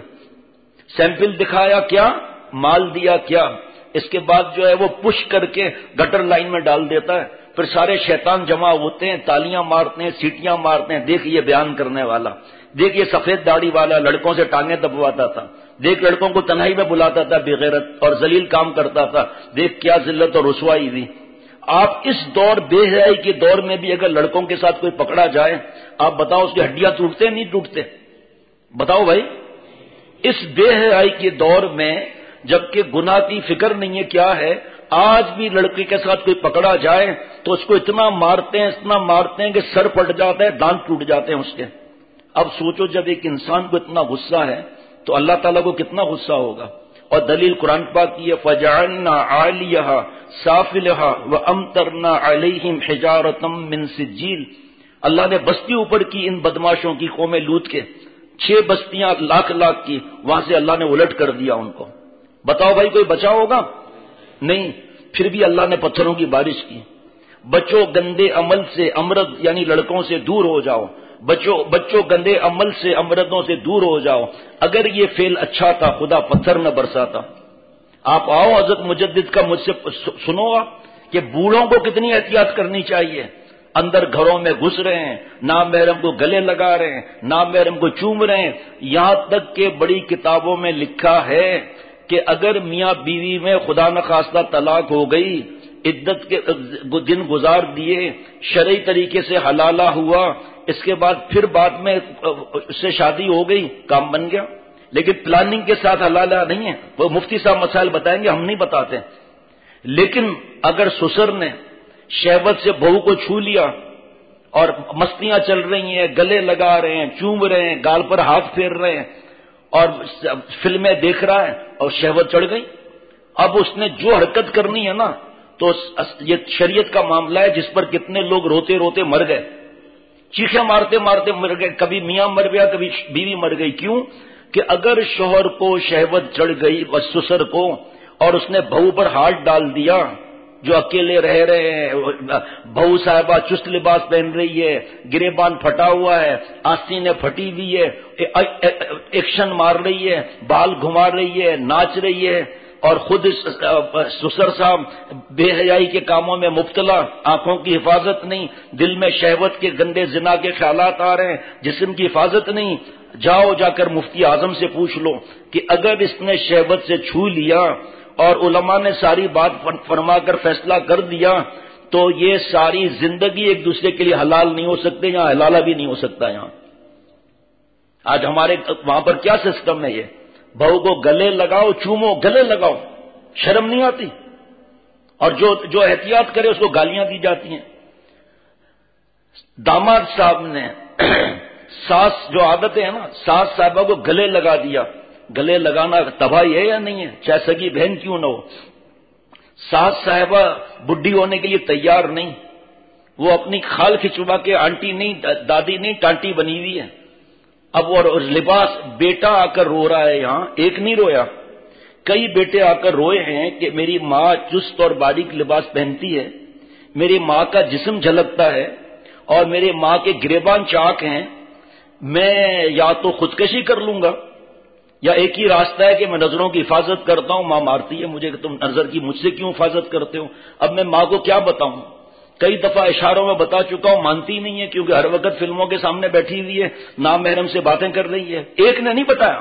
سیمپل دکھایا کیا، مال دیا کیا، اس کے بعد جو ہے وہ پش کر کے گٹر لائن میں ڈال دیتا ہے، پھر سارے شیطان جمع ہوتے ہیں، تالیاں مارتے ہیں، سیٹیاں مارتے ہیں، دیکھ یہ بیان کرنے والا، دیکھ یہ سفید داڑھی والا لڑکوں سے ٹانگیں دبواتا تھا، دیکھ لڑکوں کو تنہائی میں بلاتا تھا، بغیرت اور ذلیل کام کرتا تھا، دیکھ کیا ذلت اور رسوائی ہوئی۔ آپ اس دور بے حیائی کے دور میں بھی اگر لڑکوں کے ساتھ کوئی پکڑا جائے، آپ بتاؤ اس کی ہڈیاں ٹوٹتے نہیں ٹوٹتے؟ بتاؤ بھائی، اس بے حیائی کے دور میں جبکہ گناہ کی فکر نہیں ہے، کیا ہے، آج بھی لڑکے کے ساتھ کوئی پکڑا جائے تو اس کو اتنا مارتے ہیں کہ سر پھٹ جاتا ہے، دانت ٹوٹ جاتے ہیں اس کے۔ اب سوچو جب ایک انسان کو اتنا غصہ ہے تو اللہ تعالیٰ کو کتنا غصہ ہوگا۔ اور دلیل قرآن پاک کی ہے، فَجَعَلْنَا عَالِيَهَا سَافِلَهَا وَأَمْطَرْنَا عَلَيْهِمْ حِجَارَةً مِّن سِجِّيلٍ، اللہ نے بستی اوپر کی ان بدماشوں کی، قوم لوط کے 6 بستیاں لاکھ کی، وہاں سے اللہ نے الٹ کر دیا ان کو۔ بتاؤ بھائی کوئی بچا ہوگا؟ نہیں، پھر بھی اللہ نے پتھروں کی بارش کی۔ بچوں گندے عمل سے، امرد یعنی لڑکوں سے دور ہو جاؤ، بچوں گندے عمل سے، امردوں سے دور ہو جاؤ۔ اگر یہ فعل اچھا تھا خدا پتھر نہ برساتا۔ آپ آؤ حضرت مجدد کا مجھ سے سنو آپ کہ بوڑھوں کو کتنی احتیاط کرنی چاہیے، اندر گھروں میں گھس رہے ہیں، نامحرم کو گلے لگا رہے ہیں، نامحرم کو چوم رہے ہیں، یہاں تک کہ بڑی کتابوں میں لکھا ہے کہ اگر میاں بیوی میں خدا نخواستہ طلاق ہو گئی، عدت کے دن گزار دیے، شرعی طریقے سے حلالہ ہوا، اس کے بعد پھر بعد میں اس سے شادی ہو گئی، کام بن گیا۔ لیکن پلاننگ کے ساتھ حلالہ نہیں ہے، وہ مفتی صاحب مسائل بتائیں گے، ہم نہیں بتاتے۔ لیکن اگر سسر نے شہوت سے بہو کو چھو لیا اور مستیاں چل رہی ہیں، گلے لگا رہے ہیں، چوم رہے ہیں، گال پر ہاتھ پھیر رہے ہیں اور فلمیں دیکھ رہا ہے اور شہوت چڑھ گئی، اب اس نے جو حرکت کرنی ہے نا، تو یہ شریعت کا معاملہ ہے جس پر کتنے لوگ روتے روتے مر گئے، چیخیں مارتے مارتے مر گئے، کبھی میاں مر گیا، کبھی بیوی مر گئی۔ کیوں کہ اگر شوہر کو شہوت چڑھ گئی اور سسر کو، اور اس نے بہو پر ہاتھ ڈال دیا، جو اکیلے رہ رہے ہیں، بہو صاحبہ چست لباس پہن رہی ہے، گریبان پھٹا ہوا ہے، آستینیں پھٹی ہوئی ہے، ایکشن مار رہی ہے، بال گھما رہی ہے، ناچ رہی ہے، اور خود سسر صاحب بے حیائی کے کاموں میں مبتلا، آنکھوں کی حفاظت نہیں، دل میں شہوت کے گندے زنا کے خیالات آ رہے ہیں، جسم کی حفاظت نہیں۔ جاؤ جا کر مفتی اعظم سے پوچھ لو کہ اگر اس نے شہوت سے چھو لیا اور علماء نے ساری بات فرما کر فیصلہ کر دیا تو یہ ساری زندگی ایک دوسرے کے لیے حلال نہیں ہو سکتے، یہاں حلالہ بھی نہیں ہو سکتا۔ یہاں آج ہمارے وہاں پر کیا سسٹم ہے؟ یہ بہو کو گلے لگاؤ، چومو، گلے لگاؤ، شرم نہیں آتی؟ اور جو احتیاط کرے اس کو گالیاں دی جاتی ہیں۔ داماد صاحب نے ساس جو عادتیں ہیں نا، ساس صاحبہ کو گلے لگا دیا۔ گلے لگانا تباہی ہے یا نہیں ہے؟ چاہے سگی بہن کیوں نہ ہو۔ ساس صاحبہ بڈھی ہونے کے لیے تیار نہیں، وہ اپنی کھال کھچوا کے آنٹی نہیں، دادی نہیں، ٹانٹی بنی ہوئی ہے۔ اب اور لباس، بیٹا آ کر رو رہا ہے، یہاں ایک نہیں رویا، کئی بیٹے آ کر روئے ہیں کہ میری ماں چست اور باریک لباس پہنتی ہے، میری ماں کا جسم جھلکتا ہے اور میری ماں کے گریبان چاک ہیں، میں یا تو خودکشی کر لوں گا یا ایک ہی راستہ ہے کہ میں نظروں کی حفاظت کرتا ہوں، ماں مارتی ہے مجھے کہ تم نظر کی مجھ سے کیوں حفاظت کرتے ہو۔ اب میں ماں کو کیا بتاؤں؟ کئی دفعہ اشاروں میں بتا چکا ہوں، مانتی نہیں ہے کیونکہ ہر وقت فلموں کے سامنے بیٹھی ہوئی ہے، نامحرم سے باتیں کر رہی ہے۔ ایک نے نہیں بتایا،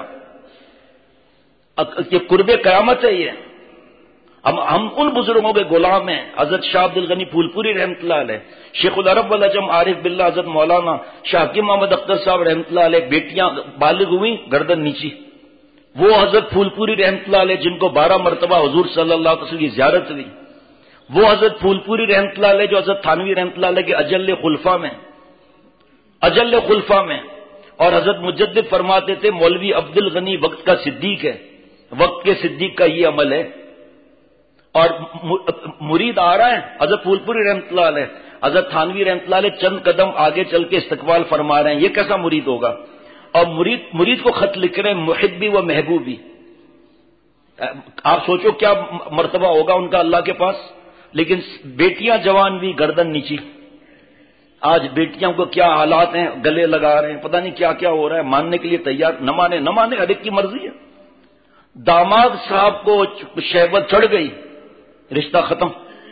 یہ قرب قیامت ہے۔ یہ ہم ان بزرگوں کے غلام ہیں۔ حضرت شاہ عبد الغنی پھول پوری رحمۃ اللہ علیہ، شیخ العرب والعجم عارف باللہ حضرت مولانا شاہ حکیم محمد اختر صاحب رحمۃ اللہ علیہ، بیٹیاں بالغ ہوئی گردن نیچی، وہ حضرت پھول پوری رحمۃ اللہ علیہ جن کو 12 مرتبہ حضور صلی اللہ علیہ وسلم کی زیارت ہوئی، وہ حضرت پھول پوری رحمۃ اللہ علیہ جو حضرت تھانوی رحمۃ اللہ علیہ کے اجل خلفہ میں اور حضرت مجدد فرماتے تھے مولوی عبد الغنی وقت کا صدیق ہے، وقت کے صدیق کا یہ عمل ہے۔ اور مرید آ رہا ہے حضرت پھول پوری رحمۃ اللہ علیہ، حضرت تھانوی رحمۃ اللہ علیہ چند قدم آگے چل کے استقبال فرما رہے ہیں، یہ کیسا مرید ہوگا؟ اور مرید کو خط لکھ رہے ہیں محبی و محبوبی۔ آپ سوچو کیا مرتبہ ہوگا ان کا اللہ کے پاس۔ لیکن بیٹیاں جوان بھی گردن نیچی۔ آج بیٹیاں کو کیا حالات ہیں، گلے لگا رہے ہیں، پتہ نہیں کیا کیا ہو رہا ہے، ماننے کے لیے تیار، نہ مانے ہر ایک کی مرضی ہے۔ داماد صاحب کو شہوت چڑھ گئی، رشتہ ختم۔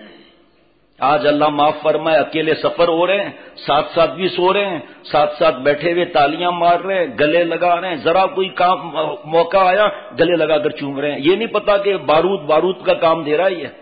آج اللہ معاف فرمائے، اکیلے سفر ہو رہے ہیں، ساتھ ساتھ بھی سو رہے ہیں، ساتھ ساتھ بیٹھے ہوئے تالیاں مار رہے ہیں، گلے لگا رہے ہیں، ذرا کوئی کام موقع آیا گلے لگا کر چوم رہے ہیں۔ یہ نہیں پتا کہ بارود کا کام دے رہا ہے یہ،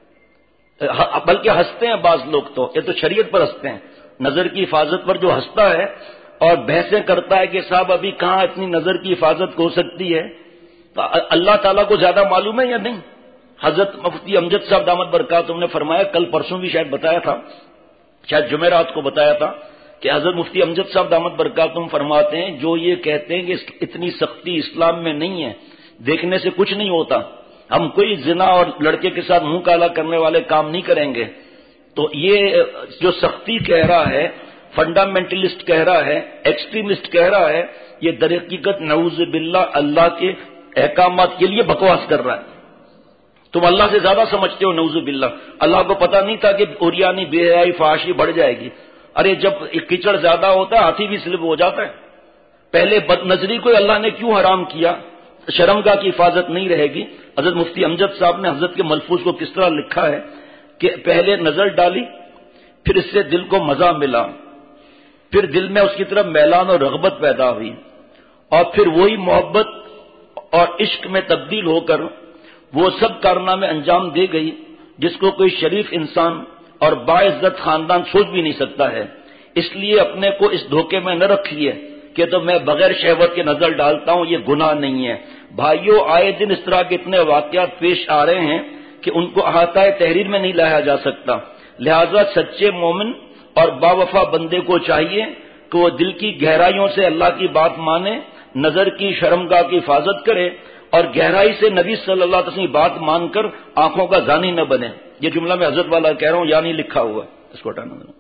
بلکہ ہنستے ہیں بعض لوگ، تو یہ تو شریعت پر ہنستے ہیں، نظر کی حفاظت پر جو ہنستا ہے اور بحثیں کرتا ہے کہ صاحب ابھی کہاں اتنی نظر کی حفاظت ہو سکتی ہے، تو اللہ تعالیٰ کو زیادہ معلوم ہے یا نہیں؟ حضرت مفتی امجد صاحب دامت برکاتہم نے فرمایا، کل پرسوں بھی شاید بتایا تھا، شاید جمعرات کو بتایا تھا، کہ حضرت مفتی امجد صاحب دامت برکاتہم فرماتے ہیں جو یہ کہتے ہیں کہ اتنی سختی اسلام میں نہیں ہے، دیکھنے سے کچھ نہیں ہوتا، ہم کوئی زنا اور لڑکے کے ساتھ منہ کالا کرنے والے کام نہیں کریں گے، تو یہ جو سختی کہہ رہا ہے، فنڈامنٹلسٹ کہہ رہا ہے، ایکسٹریمسٹ کہہ رہا ہے، یہ در حقیقت نعوذ باللہ اللہ کے احکامات کے لیے بکواس کر رہا ہے۔ تم اللہ سے زیادہ سمجھتے ہو، نعوذ باللہ۔ اللہ کو پتا نہیں تھا کہ اوریانی، بے حیائی، فحاشی بڑھ جائے گی۔ ارے جب کیچڑ زیادہ ہوتا ہے ہاتھی بھی سلپ ہو جاتا ہے۔ پہلے بد نظری کو اللہ نے کیوں حرام کیا؟ شرمگاہ کی حفاظت نہیں رہے گی۔ حضرت مفتی امجد صاحب نے حضرت کے ملفوظ کو کس طرح لکھا ہے کہ پہلے نظر ڈالی، پھر اس سے دل کو مزہ ملا، پھر دل میں اس کی طرف میلان اور رغبت پیدا ہوئی، اور پھر وہی محبت اور عشق میں تبدیل ہو کر وہ سب کارنامے انجام دے گئی جس کو کوئی شریف انسان اور باعزت خاندان سوچ بھی نہیں سکتا ہے۔ اس لیے اپنے کو اس دھوکے میں نہ رکھیے کہ تو میں بغیر شہوت کے نظر ڈالتا ہوں، یہ گناہ نہیں ہے۔ بھائیوں، آئے دن اس طرح کے اتنے واقعات پیش آ رہے ہیں کہ ان کو احاطہ تحریر میں نہیں لایا جا سکتا۔ لہذا سچے مومن اور باوفا بندے کو چاہیے کہ وہ دل کی گہرائیوں سے اللہ کی بات مانے، نظر کی شرمگاہ کی حفاظت کرے اور گہرائی سے نبی صلی اللہ علیہ وسلم کی بات مان کر آنکھوں کا زانی نہ بنے۔ یہ جملہ میں حضرت والا کہہ رہا ہوں، یعنی لکھا ہوا، اس کو ہٹانا ذرا۔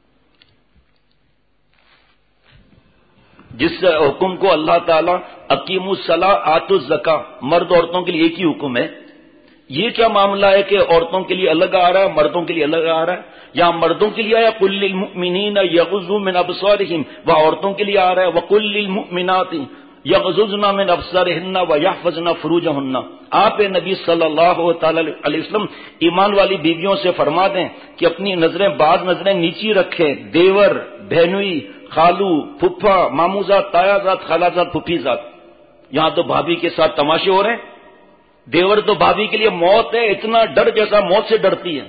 جس حکم کو اللہ تعالیٰ اقیموا الصلاۃ آتوا الزکاۃ، مرد عورتوں کے لیے ایک ہی حکم ہے، یہ کیا معاملہ ہے کہ عورتوں کے لیے الگ آ رہا ہے، مردوں کے لیے الگ آ رہا ہے؟ یا مردوں کے لیے آیا قل للمؤمنین یغضوا من ابصارہم، وہ عورتوں کے لیے آ رہا ہے وقل للمؤمنات یغضضن من ابصارہن ویحفظن فروجہن۔ آپ نبی صلی اللہ تعالی علیہ وسلم ایمان والی بیویوں سے فرما دیں کہ اپنی نظریں، بعض نظریں نیچی رکھیں، دیور، بہنوئی، خالو، پھپھا، ماموزاد، تایازاد، خالازاد، پھپھیزاد۔ یہاں تو بھابھی کے ساتھ تماشے ہو رہے ہیں۔ دیور تو بھابھی کے لیے موت ہے، اتنا ڈر جیسا موت سے ڈرتی ہے،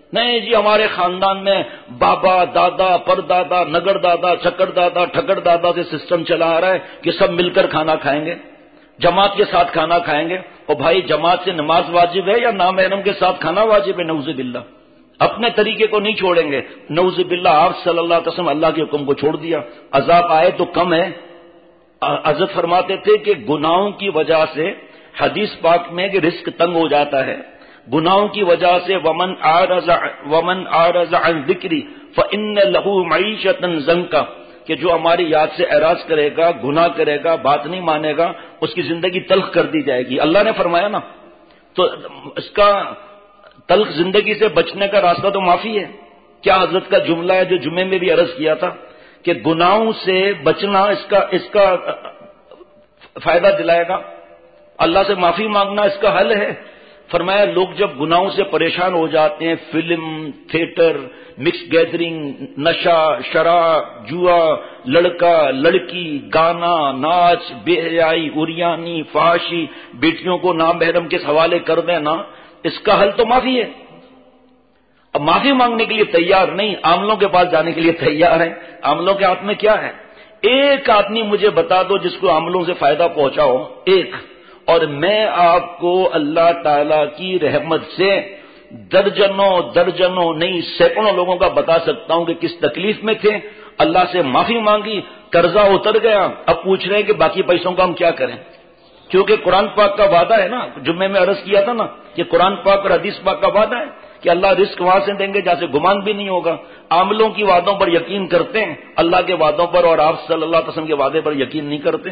نہیں جی ہمارے خاندان میں بابا دادا پردادا نگر دادا چکر دادا ٹھکر دادا سے سسٹم چلا آ رہا ہے کہ سب مل کر کھانا کھائیں گے، جماعت کے ساتھ کھانا کھائیں گے. اور بھائی جماعت سے نماز واجب ہے یا نامحرم کے ساتھ کھانا واجب ہے؟ نعوذ باللہ. اپنے طریقے کو نہیں چھوڑیں گے. نعوذ باللہ. آپ صلی اللہ علیہ وسلم اللہ کے حکم کو چھوڑ دیا. عذاب آئے تو کم ہے. حضرت فرماتے تھے کہ گناہوں کی وجہ سے، حدیث پاک میں کہ رزق تنگ ہو جاتا ہے، گناہوں کی وجہ سے ومن اعرض عن ذکری فإن له معیشۃ ضنکا، کہ جو ہماری یاد سے اعراض کرے گا، گناہ کرے گا، بات نہیں مانے گا، اس کی زندگی تلخ کر دی جائے گی. اللہ نے فرمایا نا. تو اس کا تلخ زندگی سے بچنے کا راستہ تو معافی ہے. کیا حضرت کا جملہ ہے جو جمعے میں بھی عرض کیا تھا کہ گناہوں سے بچنا اس کا فائدہ دلائے گا، اللہ سے معافی مانگنا اس کا حل ہے. فرمایا لوگ جب گناہوں سے پریشان ہو جاتے ہیں، فلم، تھیٹر، مکس گیدرنگ، نشہ، شراب، جوا، لڑکا لڑکی، گانا، ناچ، بے حیائی، عریانی، فحاشی، بیٹیوں کو نامحرم کے حوالے کر دینا، اس کا حل تو معافی ہے. اب معافی مانگنے کے لیے تیار نہیں، عاملوں کے پاس جانے کے لیے تیار ہیں. عاملوں کے ہاتھ میں کیا ہے؟ ایک آدمی مجھے بتا دو جس کو عاملوں سے فائدہ پہنچاؤ، ایک، اور میں آپ کو اللہ تعالی کی رحمت سے درجنوں نہیں سینکڑوں لوگوں کا بتا سکتا ہوں کہ کس تکلیف میں تھے، اللہ سے معافی مانگی، قرضہ اتر گیا، اب پوچھ رہے ہیں کہ باقی پیسوں کا ہم کیا کریں. کیونکہ قرآن پاک کا وعدہ ہے نا، جمعے میں عرض کیا تھا نا کہ قرآن پاک اور حدیث پاک کا وعدہ ہے کہ اللہ رزق وہاں سے دیں گے جہاں سے گمان بھی نہیں ہوگا. عاملوں کی وعدوں پر یقین کرتے ہیں، اللہ کے وعدوں پر اور آپ صلی اللہ علیہ وسلم کے وعدے پر یقین نہیں کرتے.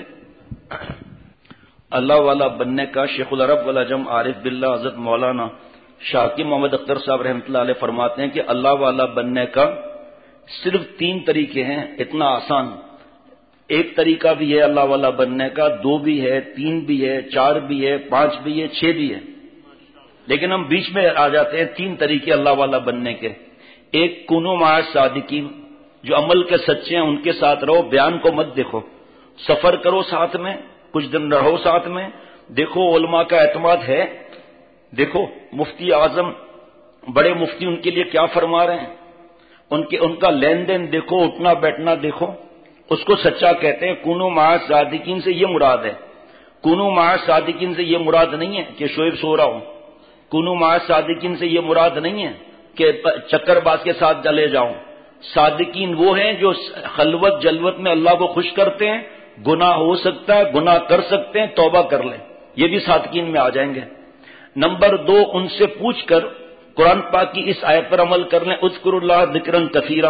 اللہ والا بننے کا شیخ العرب والعجم عارف باللہ حضرت مولانا شاہ محمد اختر صاحب رحمۃ اللہ علیہ فرماتے ہیں کہ اللہ والا بننے کا صرف 3 طریقے ہیں. اتنا آسان. ایک طریقہ بھی ہے اللہ والا بننے کا، 2 بھی ہے، 3 بھی ہے، 4 بھی ہے، 5 بھی ہے، 6 بھی ہے. لیکن ہم بیچ میں آ جاتے ہیں. 3 طریقے اللہ والا بننے کے. ایک کونوا مع صادقین، جو عمل کے سچے ہیں ان کے ساتھ رہو، بیان کو مت دیکھو. سفر کرو ساتھ میں، کچھ دن رہو ساتھ میں، دیکھو علماء کا اعتماد ہے، دیکھو مفتی اعظم بڑے مفتی ان کے لیے کیا فرما رہے ہیں، ان کا لین دین دیکھو، اٹھنا بیٹھنا دیکھو، اس کو سچا کہتے ہیں. کونوا مع صادقین سے یہ مراد ہے. کونوا مع صادقین سے یہ مراد نہیں ہے کہ شعیب سو رہا ہو. کونوا مع صادقین سے یہ مراد نہیں ہے کہ چکر باز کے ساتھ چلے جاؤں. صادقین وہ ہیں جو خلوت جلوت میں اللہ کو خوش کرتے ہیں، گناہ ہو سکتا ہے، گناہ کر سکتے ہیں، توبہ کر لیں، یہ بھی صادقین میں آ جائیں گے. نمبر 2، ان سے پوچھ کر قرآن پاک کی اس آیت پر عمل کر لیں، اذکروا اللہ ذکرا کثیرا،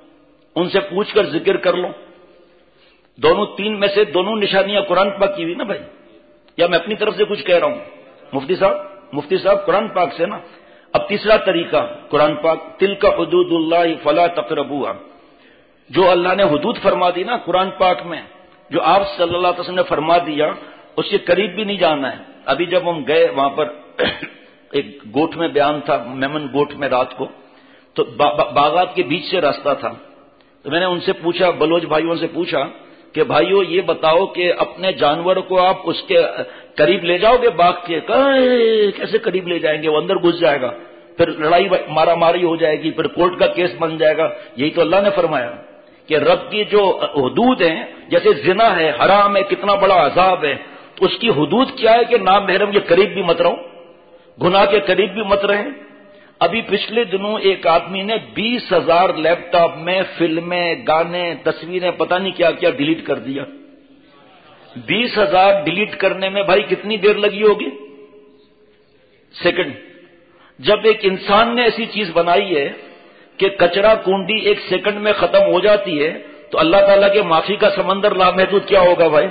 ان سے پوچھ کر ذکر کر لو. دونوں 3 میں سے دونوں نشانیاں قرآن پاک کی ہوئی نا بھائی، یا میں اپنی طرف سے کچھ کہہ رہا ہوں؟ مفتی صاحب قرآن پاک سے نا. اب تیسرا طریقہ قرآن پاک، تلک حدود اللہ فلا تقربوها، جو اللہ نے حدود فرما دی نا قرآن پاک میں، جو آپ صلی اللہ علیہ وسلم نے فرما دیا، اس کے قریب بھی نہیں جانا ہے. ابھی جب ہم گئے وہاں پر ایک گوٹھ میں بیان تھا، میمن گوٹھ میں رات کو، تو باغات کے بیچ سے راستہ تھا. تو میں نے ان سے پوچھا، بلوچ بھائیوں سے پوچھا کہ بھائیو یہ بتاؤ کہ اپنے جانور کو آپ اس کے قریب لے جاؤ گے باغ کے؟ کیسے قریب لے جائیں گے، وہ اندر گھس جائے گا، پھر لڑائی مارا ماری ہو جائے گی، پھر کورٹ کا کیس بن جائے گا. یہی تو اللہ نے فرمایا کہ رب کی جو حدود ہیں، جیسے زنا ہے، حرام ہے، کتنا بڑا عذاب ہے، تو اس کی حدود کیا ہے کہ نامحرم کے قریب بھی مت رہو، گناہ کے قریب بھی مت رہیں. ابھی پچھلے دنوں ایک آدمی نے 20,000 لیپ ٹاپ میں فلمیں، گانے، تصویریں، پتہ نہیں کیا کیا ڈیلیٹ کر دیا. 20,000 ڈیلیٹ کرنے میں بھائی کتنی دیر لگی ہوگی؟ سیکنڈ. جب ایک انسان نے ایسی چیز بنائی ہے کہ کچرا کنڈی 1 سیکنڈ میں ختم ہو جاتی ہے، تو اللہ تعالیٰ کے معافی کا سمندر لامحدود کیا ہوگا بھائی؟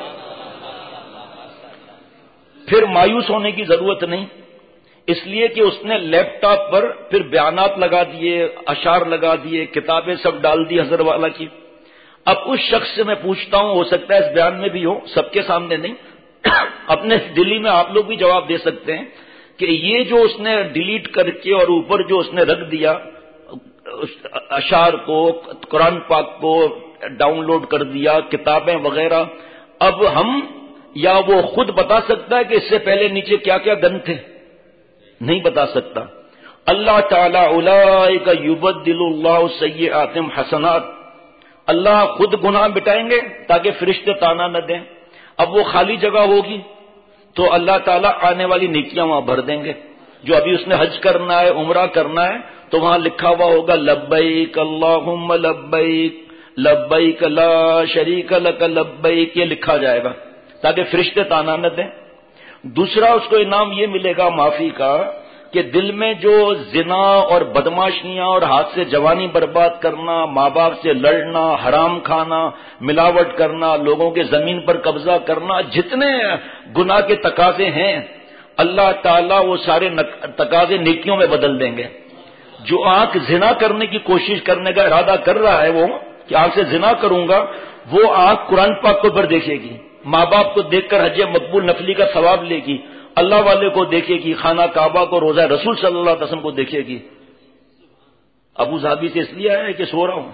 پھر مایوس ہونے کی ضرورت نہیں، اس لیے کہ اس نے لیپ ٹاپ پر پھر بیانات لگا دیے، اشعار لگا دیے، کتابیں سب ڈال دی حضرت والا کی. اب اس شخص سے میں پوچھتا ہوں، ہو سکتا ہے اس بیان میں بھی ہو، سب کے سامنے نہیں، اپنے دلی میں آپ لوگ بھی جواب دے سکتے ہیں کہ یہ جو اس نے ڈیلیٹ کر کے اور اوپر جو اس نے رکھ دیا اشعار کو، قرآن پاک کو ڈاؤن لوڈ کر دیا، کتابیں وغیرہ، اب ہم یا وہ خود بتا سکتا ہے کہ اس سے پہلے نیچے کیا کیا گن تھے؟ نہیں بتا سکتا. اللہ تعالی اولئک یبدل اللہ سیئاتہم حسنات، اللہ خود گناہ مٹائیں گے تاکہ فرشتے تانا نہ دیں. اب وہ خالی جگہ ہوگی تو اللہ تعالیٰ آنے والی نیکیاں وہاں بھر دیں گے. جو ابھی اس نے حج کرنا ہے، عمرہ کرنا ہے، تو وہاں لکھا ہوا ہوگا لبیک اللہم لبیک لبیک لا شریک لک لبیک، یہ لکھا جائے گا تاکہ فرشتے تانا نہ دیں. دوسرا اس کو انعام یہ ملے گا معافی کا کہ دل میں جو زنا اور بدماشیاں اور ہاتھ سے جوانی برباد کرنا، ماں باپ سے لڑنا، حرام کھانا، ملاوٹ کرنا، لوگوں کے زمین پر قبضہ کرنا، جتنے گناہ کے تقاضے ہیں اللہ تعالیٰ وہ سارے تقاضے نیکیوں میں بدل دیں گے. جو آنکھ زنا کرنے کی کوشش کرنے کا ارادہ کر رہا ہے وہ کہ آنکھ سے زنا کروں گا، وہ آنکھ قرآن پاک کو پر دیکھے گی، ماں باپ کو دیکھ کر حج مقبول نفلی کا ثواب لے گی، اللہ والے کو دیکھے گی، خانہ کعبہ کو، روزہ رسول صلی اللہ علیہ وسلم کو دیکھے گی. ابو ظہبی سے اس لیے آیا ہے کہ سو رہا ہوں،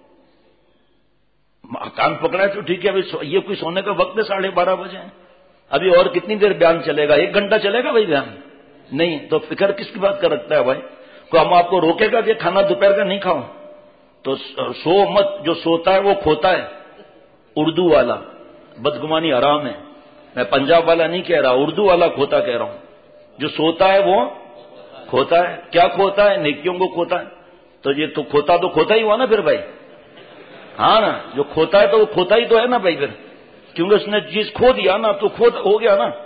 کان پکڑا ہے تو ٹھیک ہے، ابھی یہ کوئی سونے کا وقت ہے، 12:30 بجے ہیں، ابھی اور کتنی دیر بیان چلے گا؟ 1 گھنٹہ چلے گا بھائی بیان؟ نہیں تو فکر کس کی بات کا رکھتا ہے بھائی؟ تو ہم آپ کو روکے گا کہ کھانا دوپہر کا نہیں کھاؤ؟ تو سو مت، جو سوتا ہے وہ کھوتا ہے. اردو والا، بدگمانی حرام ہے، میں پنجاب والا نہیں کہہ رہا، اردو والا کھوتا کہہ رہا ہوں. جو سوتا ہے وہ کھوتا ہے. کیا کھوتا ہے؟ نیکیوں کو کھوتا ہے. تو یہ تو کھوتا ہی ہوا نا پھر بھائی. ہاں نا، جو کھوتا ہے تو وہ کھوتا ہی تو ہے نا بھائی پھر، کیونکہ اس نے چیز کھو دیا نا تو کھو ہو گیا نا.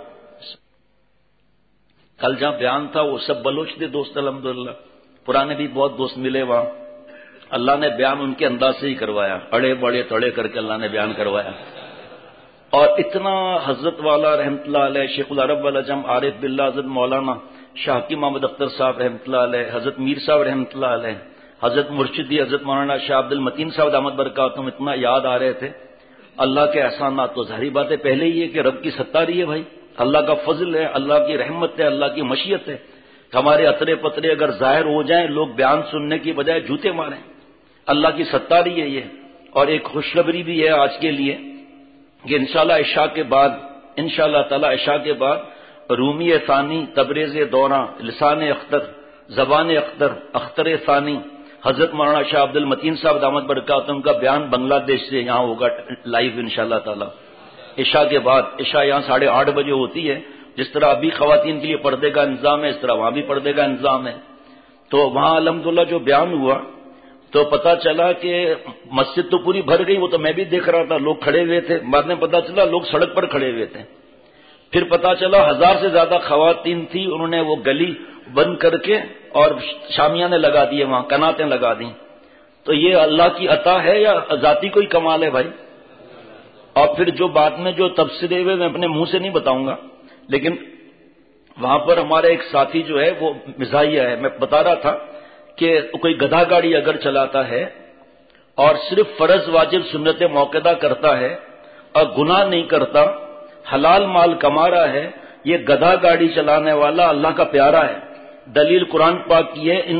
کل جہاں بیان تھا وہ سب بلوچ تھے دوست، الحمدللہ پرانے بھی بہت دوست ملے وہاں. اللہ نے بیان ان کے انداز سے ہی کروایا، اڑے بڑے تڑے کر کے اللہ نے بیان کروایا. اور اتنا حضرت والا رحمت اللہ علیہ، شیخ العرب والعجم عارف باللہ حضرت مولانا شاہ حکیم محمد اختر صاحب رحمت اللہ علیہ، حضرت میر صاحب رحمت اللہ علیہ، حضرت مرشدی حضرت مولانا شاہ عبد المتین صاحب دامت برکاتہم اتنا یاد آ رہے تھے. اللہ کے احسانات تو ظاہری بات ہے پہلے ہی ہے کہ رب کی ستاری ہے بھائی، اللہ کا فضل ہے، اللہ کی رحمت ہے، اللہ کی مشیت ہے. ہمارے اترے پترے اگر ظاہر ہو جائیں، لوگ بیان سننے کی بجائے جوتے ماریں. اللہ کی ستاری ہے یہ. اور ایک خوشخبری بھی ہے آج کے لیے کہ انشاءاللہ عشاء کے بعد، انشاءاللہ تعالی عشاء کے بعد رومی ثانی، تبریز دوراں، لسان اختر، زبان اختر، اختر ثانی، حضرت مولانا شاہ عبد المتین صاحب دامت برکاتہم کا بیان بنگلہ دیش سے یہاں ہوگا لائیو انشاءاللہ تعالی عشاء کے بعد. عشاء یہاں 8:30 بجے ہوتی ہے. جس طرح ابھی خواتین کے لیے پردے کا انتظام ہے، اس طرح وہاں بھی پردے کا انتظام ہے. تو وہاں الحمدللہ جو بیان ہوا تو پتا چلا کہ مسجد تو پوری بھر گئی، وہ تو میں بھی دیکھ رہا تھا، لوگ کھڑے ہوئے تھے. بعد میں پتا چلا لوگ سڑک پر کھڑے ہوئے تھے. پھر پتا چلا 1000 سے زیادہ خواتین تھی، انہوں نے وہ گلی بند کر کے اور شامیانے لگا دیے، وہاں کناتیں لگا دیں. تو یہ اللہ کی عطا ہے یا ذاتی کوئی کمال ہے بھائی؟ اور پھر جو بعد میں جو تبصرے ہوئے میں اپنے منہ سے نہیں بتاؤں گا، لیکن وہاں پر ہمارا ایک ساتھی جو ہے وہ مزاحیہ ہے، میں بتا رہا تھا کہ کوئی گدھا گاڑی اگر چلاتا ہے اور صرف فرض واجب سنت موقدہ کرتا ہے اور گناہ نہیں کرتا، حلال مال کما رہا ہے، یہ گدھا گاڑی چلانے والا اللہ کا پیارا ہے. دلیل قرآن پاک کی ہے، ان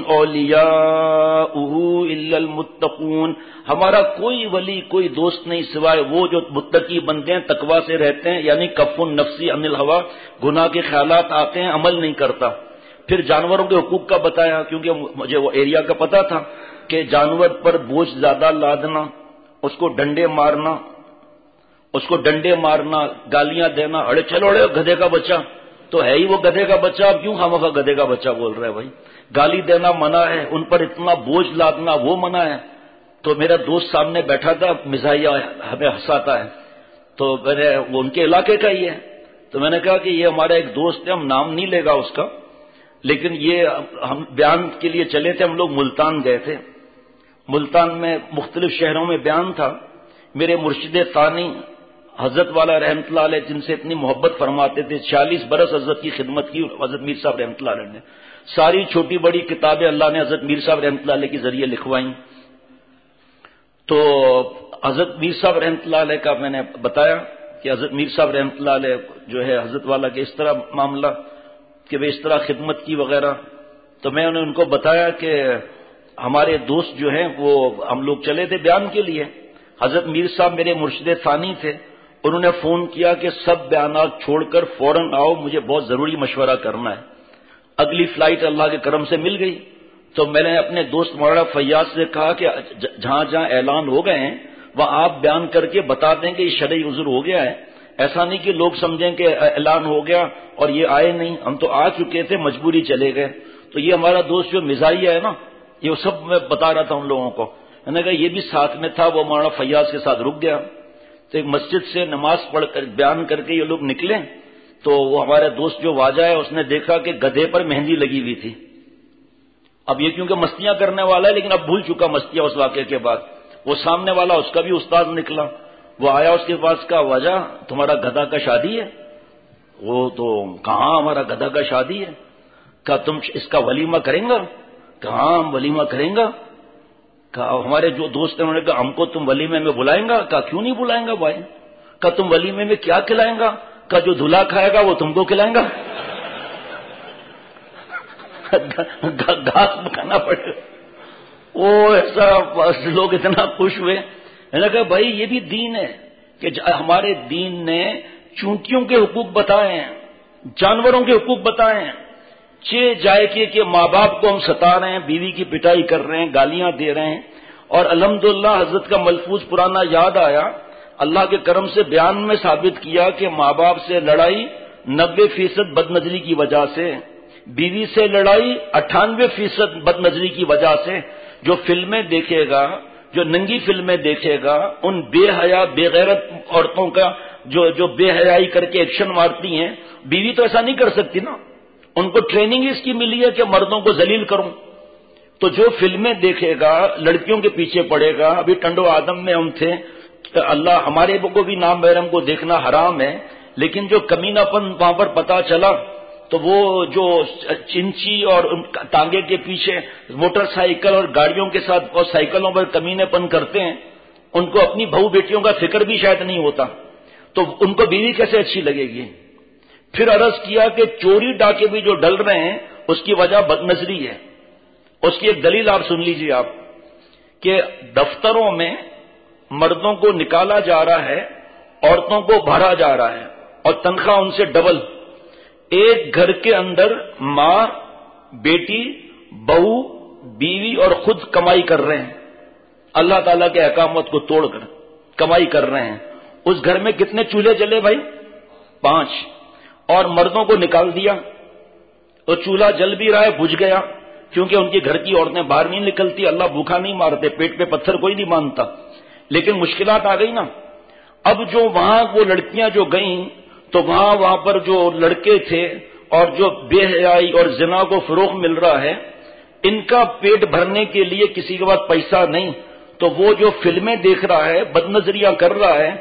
اولیاءہ الا المتقون، ہمارا کوئی ولی کوئی دوست نہیں سوائے وہ جو متقی بندے ہیں، تقوی سے رہتے ہیں، یعنی کف النفسی عن الہوا، گناہ کے خیالات آتے ہیں عمل نہیں کرتا. پھر جانوروں کے حقوق کا بتایا، کیونکہ مجھے وہ ایریا کا پتا تھا کہ جانور پر بوجھ زیادہ لادنا، اس کو ڈنڈے مارنا، گالیاں دینا، اڑے چلو اڑے گدھے کا بچہ، تو ہے ہی وہ گدھے کا بچہ، اب کیوں خامخواہ گدھے کا بچہ بول رہا ہے بھائی؟ گالی دینا منع ہے، ان پر اتنا بوجھ لادنا وہ منع ہے. تو میرا دوست سامنے بیٹھا تھا، مزاحیہ ہمیں ہنساتا ہے، تو وہ ان کے علاقے کا ہی ہے. تو میں نے کہا کہ یہ ہمارا ایک دوست ہے، ہم نام نہیں لے گا اس کا، لیکن یہ ہم بیان کے لیے چلے تھے، ہم لوگ ملتان گئے تھے. ملتان میں مختلف شہروں میں بیان تھا. میرے مرشد ثانی حضرت والا رحمت اللہ علیہ جن سے اتنی محبت فرماتے تھے، 46 برس حضرت کی خدمت کی حضرت میر صاحب رحمت اللہ علیہ نے. ساری چھوٹی بڑی کتابیں اللہ نے حضرت میر صاحب رحمت اللہ علیہ کے ذریعے لکھوائیں. تو حضرت میر صاحب رحمت اللہ علیہ کا میں نے بتایا کہ حضرت میر صاحب رحمت اللہ علیہ جو ہے حضرت والا کے اس طرح معاملہ کہ وہ اس طرح خدمت کی وغیرہ. تو میں نے ان کو بتایا کہ ہمارے دوست جو ہیں وہ ہم لوگ چلے تھے بیان کے لیے. حضرت میر صاحب میرے مرشد ثانی تھے، انہوں نے فون کیا کہ سب بیانات چھوڑ کر فوراً آؤ، مجھے بہت ضروری مشورہ کرنا ہے. اگلی فلائٹ اللہ کے کرم سے مل گئی. تو میں نے اپنے دوست مولانا فیاض سے کہا کہ جہاں جہاں اعلان ہو گئے ہیں وہاں آپ بیان کر کے بتا دیں کہ یہ شرعی عذر ہو گیا ہے. ایسا نہیں کہ لوگ سمجھیں کہ اعلان ہو گیا اور یہ آئے نہیں. ہم تو آ چکے تھے، مجبوری چلے گئے. تو یہ ہمارا دوست جو مزاحیہ ہے نا، یہ سب میں بتا رہا تھا ان لوگوں کو. میں نے کہا یہ بھی ساتھ میں تھا، وہ مولانا فیاض کے ساتھ رک گیا. تو ایک مسجد سے نماز پڑھ کر بیان کر کے یہ لوگ نکلے تو وہ ہمارے دوست جو واجہ ہے اس نے دیکھا کہ گدھے پر مہندی لگی ہوئی تھی. اب یہ کیونکہ مستیاں کرنے والا ہے لیکن اب بھول چکا مستیاں اس واقعے کے بعد. وہ سامنے والا اس کا بھی استاد نکلا، وہ آیا اس کے پاس کا واجہ تمہارا گدھا کا شادی ہے؟ وہ تو کہاں ہمارا گدھا کا شادی ہے. کہا تم اس کا ولیمہ کریں گا؟ کہاں ہم ولیمہ کریں گا. کہا ہمارے جو دوست ہیں انہوں نے کہا ہم کو تم ولیمے میں بلائیں گا. کہا کیوں نہیں بلائیں گا بھائی. کہا تم ولیمے میں کیا کھلائیں گا. کہا جو دلہا کھائے گا وہ تم کو کھلائیں گا. گھاس پکانا پڑے گا. وہ ایسا لوگ اتنا خوش ہوئے. میں نے کہا بھائی یہ بھی دین ہے کہ ہمارے دین نے چونٹیوں کے حقوق بتائے ہیں، جانوروں کے حقوق بتائے ہیں. جائے کہ ماں باپ کو ہم ستا رہے ہیں، بیوی کی پٹائی کر رہے ہیں، گالیاں دے رہے ہیں. اور الحمدللہ حضرت کا ملفوظ پرانا یاد آیا. اللہ کے کرم سے بیان میں ثابت کیا کہ ماں باپ سے لڑائی 90% بد نظری کی وجہ سے، بیوی سے لڑائی 98% بد نظری کی وجہ سے. جو فلمیں دیکھے گا، جو ننگی فلمیں دیکھے گا، ان بے حیا بے غیرت عورتوں کا جو بے حیائی کر کے ایکشن مارتی ہیں، بیوی تو ایسا نہیں کر سکتی نا. ان کو ٹریننگ اس کی ملی ہے کہ مردوں کو ذلیل کروں. تو جو فلمیں دیکھے گا لڑکیوں کے پیچھے پڑے گا. ابھی ٹنڈو آدم میں ہم تھے، اللہ ہمارے کو بھی نام محرم کو دیکھنا حرام ہے، لیکن جو کمینہ پن وہاں پر پتا چلا تو وہ جو چنچی اور ٹانگے کے پیچھے موٹر سائیکل اور گاڑیوں کے ساتھ اور سائیکلوں پر کمینے پن کرتے ہیں، ان کو اپنی بہو بیٹیوں کا فکر بھی شاید نہیں ہوتا. تو ان کو بیوی کیسے اچھی لگے گی. پھر عرض کیا کہ چوری ڈاکے بھی جو ڈل رہے ہیں اس کی وجہ بد نظری ہے. اس کی ایک دلیل آپ سن لیجئے آپ کہ دفتروں میں مردوں کو نکالا جا رہا ہے، عورتوں کو بھرا جا رہا ہے اور تنخواہ ان سے ڈبل. ایک گھر کے اندر ماں، بیٹی، بہو، بیوی اور خود کمائی کر رہے ہیں. اللہ تعالیٰ کے احکامات کو توڑ کر کمائی کر رہے ہیں. اس گھر میں کتنے چولہے جلے بھائی؟ 5. اور مردوں کو نکال دیا تو چولہا جل بھی رہا ہے، بجھ گیا کیونکہ ان کی گھر کی عورتیں باہر نہیں نکلتی. اللہ بھوکا نہیں مارتے، پیٹ پہ پتھر کوئی نہیں مانتا. لیکن مشکلات آ گئی نا. اب جو وہاں وہ لڑکیاں جو گئیں تو وہاں پر جو لڑکے تھے اور جو بے حیائی اور زنا کو فروغ مل رہا ہے، ان کا پیٹ بھرنے کے لیے کسی کے پاس پیسہ نہیں، تو وہ جو فلمیں دیکھ رہا ہے، بد نظریاں کر رہا ہے،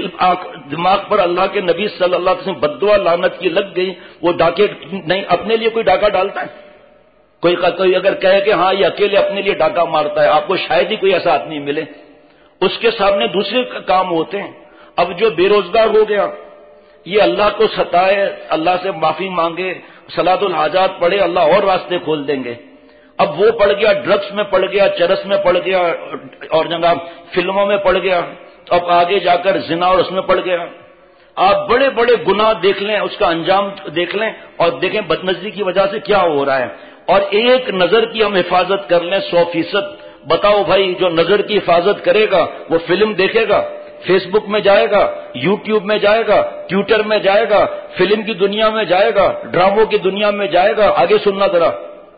دماغ پر اللہ کے نبی صلی اللہ علیہ وسلم بددعا لعنت کی لگ گئی. وہ ڈاکے نہیں، اپنے لیے کوئی ڈاکہ ڈالتا ہے؟ کوئی اگر کہے کہ ہاں یہ اکیلے اپنے لیے ڈاکہ مارتا ہے، آپ کو شاید ہی کوئی ایسا آدمی ملے. اس کے سامنے دوسرے کام ہوتے ہیں. اب جو بے روزگار ہو گیا یہ اللہ کو ستائے، اللہ سے معافی مانگے، صلاۃ الحاجات پڑھے، اللہ اور راستے کھول دیں گے. اب وہ پڑ گیا ڈرگس میں، پڑ گیا چرس میں، پڑ گیا اور جناب فلموں میں پڑ گیا. اب آگے جا کر زنا اور اس میں پڑ گیا. آپ بڑے بڑے گناہ دیکھ لیں، اس کا انجام دیکھ لیں اور دیکھیں بدنظری کی وجہ سے کیا ہو رہا ہے. اور ایک نظر کی ہم حفاظت کر لیں 100%. بتاؤ بھائی جو نظر کی حفاظت کرے گا وہ فلم دیکھے گا، فیس بک میں جائے گا، یوٹیوب میں جائے گا، ٹویٹر میں جائے گا، فلم کی دنیا میں جائے گا، ڈراموں کی دنیا میں جائے گا، آگے سننا ذرا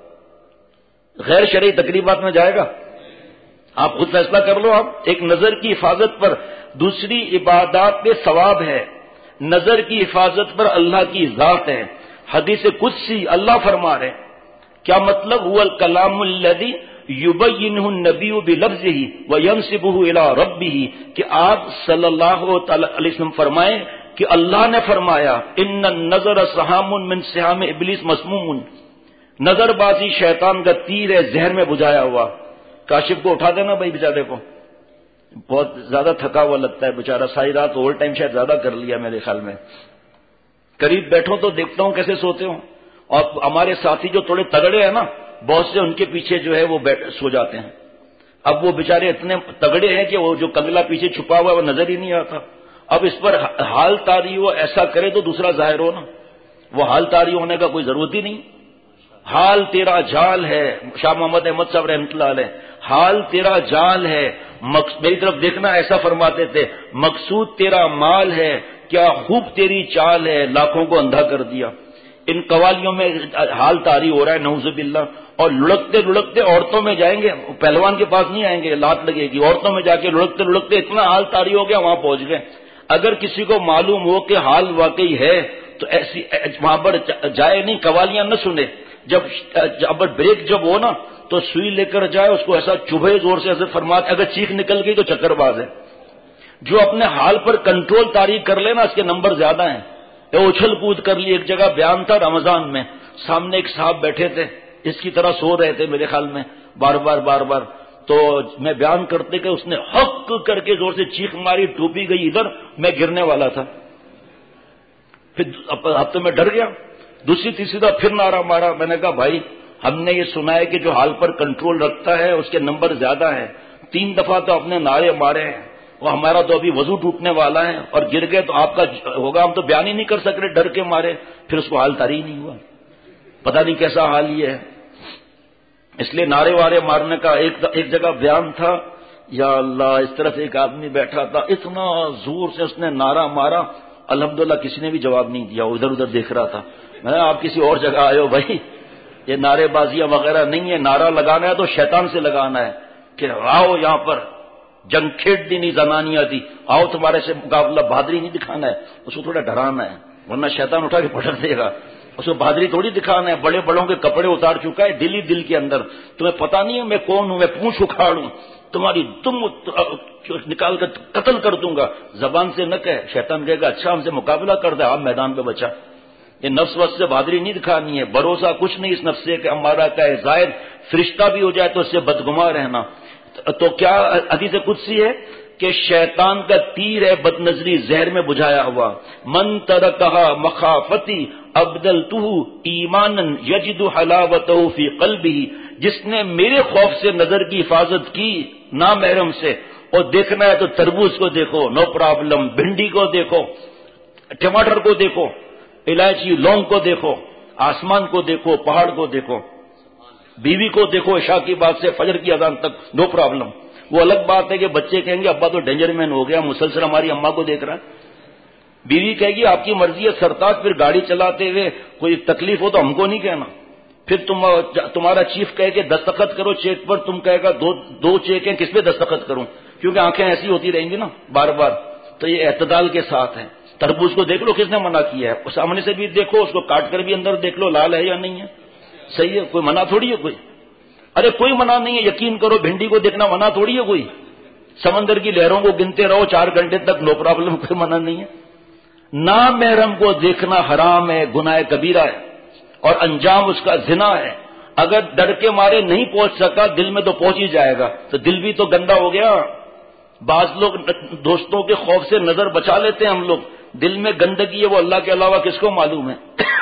غیر شرعی تقریبات میں جائے گا. آپ خود فیصلہ کر لو. آپ ایک نظر کی حفاظت پر دوسری عبادات پہ ثواب ہے، نظر کی حفاظت پر اللہ کی ذات ہے. حدیث قدسی اللہ فرما رہے ہیں. کیا مطلب؟ هو الکلام الذی یبینہ النبی بلفظہ وینسبہ الی ربہ، کہ آپ صلی اللہ علیہ وسلم فرمائیں کہ اللہ نے فرمایا ان النظر سہام من سہام ابلیس مسموم، نظر بازی شیطان کا تیر ہے زہر میں بجھایا ہوا. کاشف کو اٹھا دینا بھائی بیچارے کو، بہت زیادہ تھکا ہوا لگتا ہے بیچارہ، ساری رات اوور ٹائم شاید زیادہ کر لیا میرے خیال میں. قریب بیٹھو تو دیکھتا ہوں کیسے سوتے ہوں. اور ہمارے ساتھی جو تھوڑے تگڑے ہیں نا، بہت سے ان کے پیچھے جو ہے وہ سو جاتے ہیں. اب وہ بیچارے اتنے تگڑے ہیں کہ وہ جو کنگلا پیچھے چھپا ہوا ہے وہ نظر ہی نہیں آتا. اب اس پر حال طاری ہو، ایسا کرے تو دوسرا ظاہر ہو نا. وہ حال طاری ہونے کا کوئی ضرورت ہی نہیں. حال تیرا جال ہے. شاہ محمد احمد صاحب رحمۃ اللہ علیہ، حال تیرا جال ہے، میری طرف دیکھنا، ایسا فرماتے تھے. مقصود تیرا مال ہے، کیا خوب تیری چال ہے، لاکھوں کو اندھا کر دیا. ان قوالیوں میں حال طاری ہو رہا ہے نعوذ باللہ. اور لڑکتے لڑکتے عورتوں میں جائیں گے، پہلوان کے پاس نہیں آئیں گے، لات لگے گی. عورتوں میں جا کے لڑکتے لڑکتے اتنا حال طاری ہو گیا وہاں پہنچ گئے. اگر کسی کو معلوم ہو کہ حال واقعی ہے تو ایسی وہاں پر جائے نہیں، قوالیاں نہ سنے. جب بریک جب ہو نا تو سوئی لے کر جائے، اس کو ایسا چبھے زور سے. حضرت فرماتے اگر چیخ نکل گئی تو چکر باز ہے. جو اپنے حال پر کنٹرول طاری کر لے نا، اس کے نمبر زیادہ ہیں. اچھل کود کر لی. ایک جگہ بیان تھا رمضان میں، سامنے ایک صاحب بیٹھے تھے، اس کی طرح سو رہے تھے میرے خیال میں، بار بار. تو میں بیان کرتے کہ اس نے حق کر کے زور سے چیخ ماری، ٹوپی گئی ادھر، میں گرنے والا تھا. پھر اب تو میں ڈر گیا. دوسری تیسری دفعہ پھر نعرہ مارا. میں نے کہا بھائی ہم نے یہ سنا ہے کہ جو حال پر کنٹرول رکھتا ہے اس کے نمبر زیادہ ہیں. 3 دفعہ تو اپنے نعرے مارے ہیں، وہ ہمارا تو ابھی وضو ٹوٹنے والا ہے، اور گر گئے تو آپ کا ہوگا. ہم تو بیان ہی نہیں کر سک رہے، ڈر کے مارے. پھر اس کو حال طاری نہیں ہوا. پتہ نہیں کیسا حال یہ ہے. اس لیے نعرے وارے مارنے کا ایک جگہ بیان تھا. یا اللہ، اس طرف ایک آدمی بیٹھا تھا، اتنا زور سے اس نے نعرہ مارا، الحمدللہ کسی نے بھی جواب نہیں دیا. وہ ادھر ادھر دیکھ رہا تھا. میں نے آپ کسی اور جگہ آئے ہو بھائی، یہ نعرے بازیاں وغیرہ نہیں ہے. نعرہ لگانا ہے تو شیطان سے لگانا ہے کہ آؤ یہاں پر جنگ کھیٹ دی نہیں زنانیاں دی، آؤ تمہارے سے مقابلہ. بہادری نہیں دکھانا ہے، اس کو تھوڑا ڈرانا ہے، ورنہ شیطان اٹھا کے پٹک دے گا. اس کو بہادری تھوڑی دکھانا ہے. بڑے بڑوں کے کپڑے اتار چکا ہے دل ہی دل کے اندر. تمہیں پتا نہیں ہے میں کون ہوں، میں پونچھ اکھاڑوں، تمہاری تم نکال کر قتل کر دوں گا. زبان سے نہ کہے، شیطان کہے گا اچھا ہم سے مقابلہ کر دے، آپ میدان پہ بچا. یہ نفس وس سے بہادری نہیں دکھانی ہے. بھروسہ کچھ نہیں اس نفس سے کہ ہمارا کا ہے زائد، فرشتہ بھی ہو جائے تو اس سے بدگماں رہنا. تو کیا حدیث قدسی ہے کہ شیطان کا تیر ہے بد نظری زہر میں بجھایا ہوا. من ترکہا مخافتی ابدلتہ ایمانا یجد حلاوتہ فی قلبہ. جس نے میرے خوف سے نظر کی حفاظت کی نامحرم سے، اور دیکھنا ہے تو تربوز کو دیکھو، نو پرابلم. بھنڈی کو دیکھو، ٹماٹر کو دیکھو، الائچی لونگ کو دیکھو، آسمان کو دیکھو، پہاڑ کو دیکھو، بیوی کو دیکھو عشاء کی بات سے فجر کی اذان تک، نو پرابلم. وہ الگ بات ہے کہ بچے کہیں گے ابا تو ڈینجر مین ہو گیا، مسلسل ہماری اماں کو دیکھ رہا ہے. بیوی کہے گی آپ کی مرضی ہے سرتاج، پھر گاڑی چلاتے ہوئے کوئی تکلیف ہو تو ہم کو نہیں کہنا. پھر تمہارا چیف کہے کہ دستخط کرو چیک پر، تم کہے گا دو چیک ہیں کس پہ دستخط کروں، کیونکہ آنکھیں ایسی ہوتی رہیں گی نا بار بار. تو یہ اعتدال کے ساتھ ہے. تربوز کو دیکھ لو کس نے منع کیا ہے، سامنے سے بھی دیکھو، اس کو کاٹ کر بھی اندر دیکھ لو لال ہے یا نہیں ہے. صحیح ہے، کوئی منع تھوڑی ہے کوئی. ارے کوئی منع نہیں ہے، یقین کرو بھنڈی کو دیکھنا منع تھوڑی ہے کوئی. سمندر کی لہروں کو گنتے رہو 4 گھنٹے تک، نو پرابلم، کوئی منع نہیں ہے. نامحرم کو دیکھنا حرام ہے، گناہ کبیرہ ہے، اور انجام اس کا زنا ہے. اگر ڈر کے مارے نہیں پہنچ سکا، دل میں تو پہنچ ہی جائے گا، تو دل بھی تو گندا ہو گیا. بعض لوگ دوستوں کے خوف سے نظر بچا لیتے ہیں ہم لوگ، دل میں گندگی ہے وہ اللہ کے علاوہ کس کو معلوم ہے.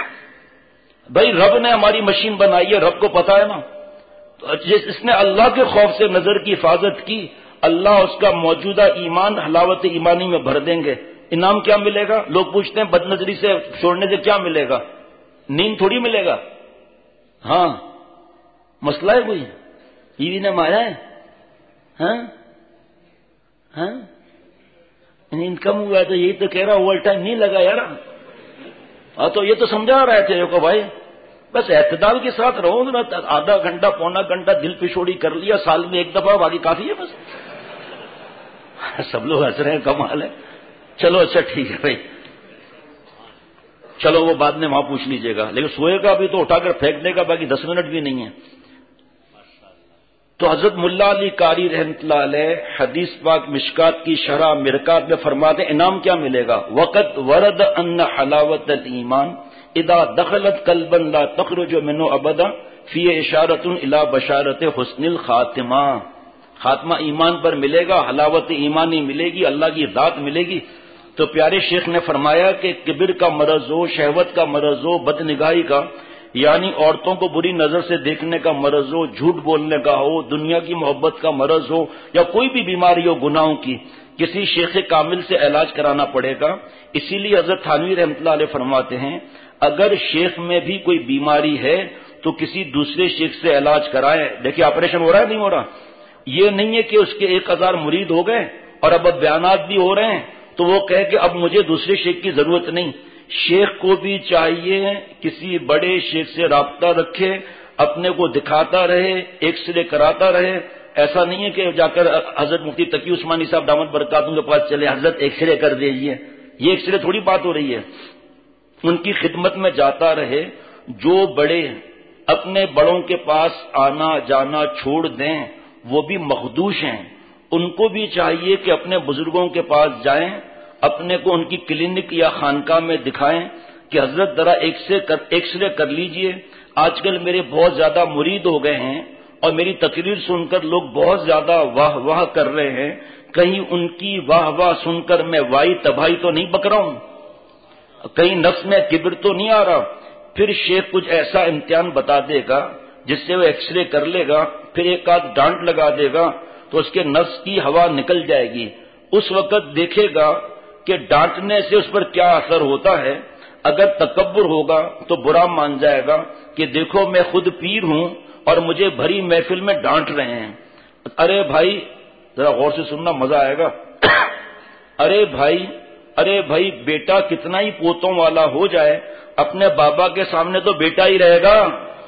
بھائی رب نے ہماری مشین بنائی ہے، رب کو پتا ہے نا. تو جس نے اللہ کے خوف سے نظر کی حفاظت کی، اللہ اس کا موجودہ ایمان حلاوت ایمانی میں بھر دیں گے. انعام کیا ملے گا؟ لوگ پوچھتے ہیں بد نظری سے چھوڑنے سے کیا ملے گا؟ نیند تھوڑی ملے گا. ہاں مسئلہ ہے کوئی، بیوی نے مارا ہے، ہاں نیند کم ہوا ہے تو یہی تو کہہ رہا اوور ٹائم نہیں لگا یار. ہاں تو یہ تو سمجھا رہے تھے کہ بھائی بس اعتدال کے ساتھ رہو نا. آدھا گھنٹہ پونا گھنٹہ دل پچھوڑی کر لیا سال میں ایک دفعہ، باقی کافی ہے بس. سب لوگ ہنس رہے ہیں، کمال ہے. چلو اچھا ٹھیک ہے بھائی، چلو وہ بعد میں وہاں پوچھ لیجئے گا. لیکن سوئے گا بھی تو اٹھا کر پھینک دے گا، باقی 10 منٹ بھی نہیں ہے. تو حضرت ملا علی قاری رحمۃ اللہ علیہ حدیث پاک مشکات کی شرح مرکات میں فرماتے ہیں انعام کیا ملے گا. وقت ورد ان حلاوت الایمان اذا دخلت قلبا لا تخرج منه ابدا فی اشارۃ الی بشارۃ حسن الخاتمہ. خاتمہ ایمان پر ملے گا، حلاوت ایمانی ملے گی، اللہ کی ذات ملے گی. تو پیارے شیخ نے فرمایا کہ کبر کا مرض ہو، شہوت کا مرض ہو، بد نگاہی کا یعنی عورتوں کو بری نظر سے دیکھنے کا مرض ہو، جھوٹ بولنے کا ہو، دنیا کی محبت کا مرض ہو، یا کوئی بھی بیماری ہو گناہوں کی، کسی شیخ کامل سے علاج کرانا پڑے گا. اسی لیے حضرت تھانوی رحمۃ اللہ علیہ فرماتے ہیں اگر شیخ میں بھی کوئی بیماری ہے تو کسی دوسرے شیخ سے علاج کرائے. دیکھیے آپریشن ہو رہا ہے نہیں ہو رہا. یہ نہیں ہے کہ اس کے 1000 مرید ہو گئے اور اب بیانات بھی ہو رہے ہیں تو وہ کہے کہ اب مجھے دوسرے شیخ کی ضرورت نہیں. شیخ کو بھی چاہیے کسی بڑے شیخ سے رابطہ رکھے, اپنے کو دکھاتا رہے, ایکس رے کراتا رہے. ایسا نہیں ہے کہ جا کر حضرت مفتی تقی عثمانی صاحب دامت برکاتہ کے پاس چلے, حضرت ایکس رے کر دیجیے. یہ ایکس رے تھوڑی بات ہو رہی ہے. ان کی خدمت میں جاتا رہے. جو بڑے اپنے بڑوں کے پاس آنا جانا چھوڑ دیں وہ بھی مخدوش ہیں. ان کو بھی چاہیے کہ اپنے بزرگوں کے پاس جائیں, اپنے کو ان کی کلینک یا خانقاہ میں دکھائیں کہ حضرت ذرا ایکس رے کر لیجئے. آج کل میرے بہت زیادہ مرید ہو گئے ہیں اور میری تقریر سن کر لوگ بہت زیادہ واہ واہ کر رہے ہیں, کہیں ان کی واہ واہ سن کر میں وائی تباہی تو نہیں بک رہا ہوں, کہیں نفس میں کبر تو نہیں آ رہا. پھر شیخ کچھ ایسا امتحان بتا دے گا جس سے وہ ایکس رے کر لے گا, پھر ایک آدھ ڈانٹ لگا دے گا تو اس کے نفس کی ہوا نکل جائے گی. اس وقت دیکھے گا کہ ڈانٹنے سے اس پر کیا اثر ہوتا ہے. اگر تکبر ہوگا تو برا مان جائے گا کہ دیکھو میں خود پیر ہوں اور مجھے بھری محفل میں ڈانٹ رہے ہیں. ارے بھائی ذرا غور سے سننا, مزہ آئے گا. ارے بھائی بیٹا کتنا ہی پوتوں والا ہو جائے اپنے بابا کے سامنے تو بیٹا ہی رہے گا.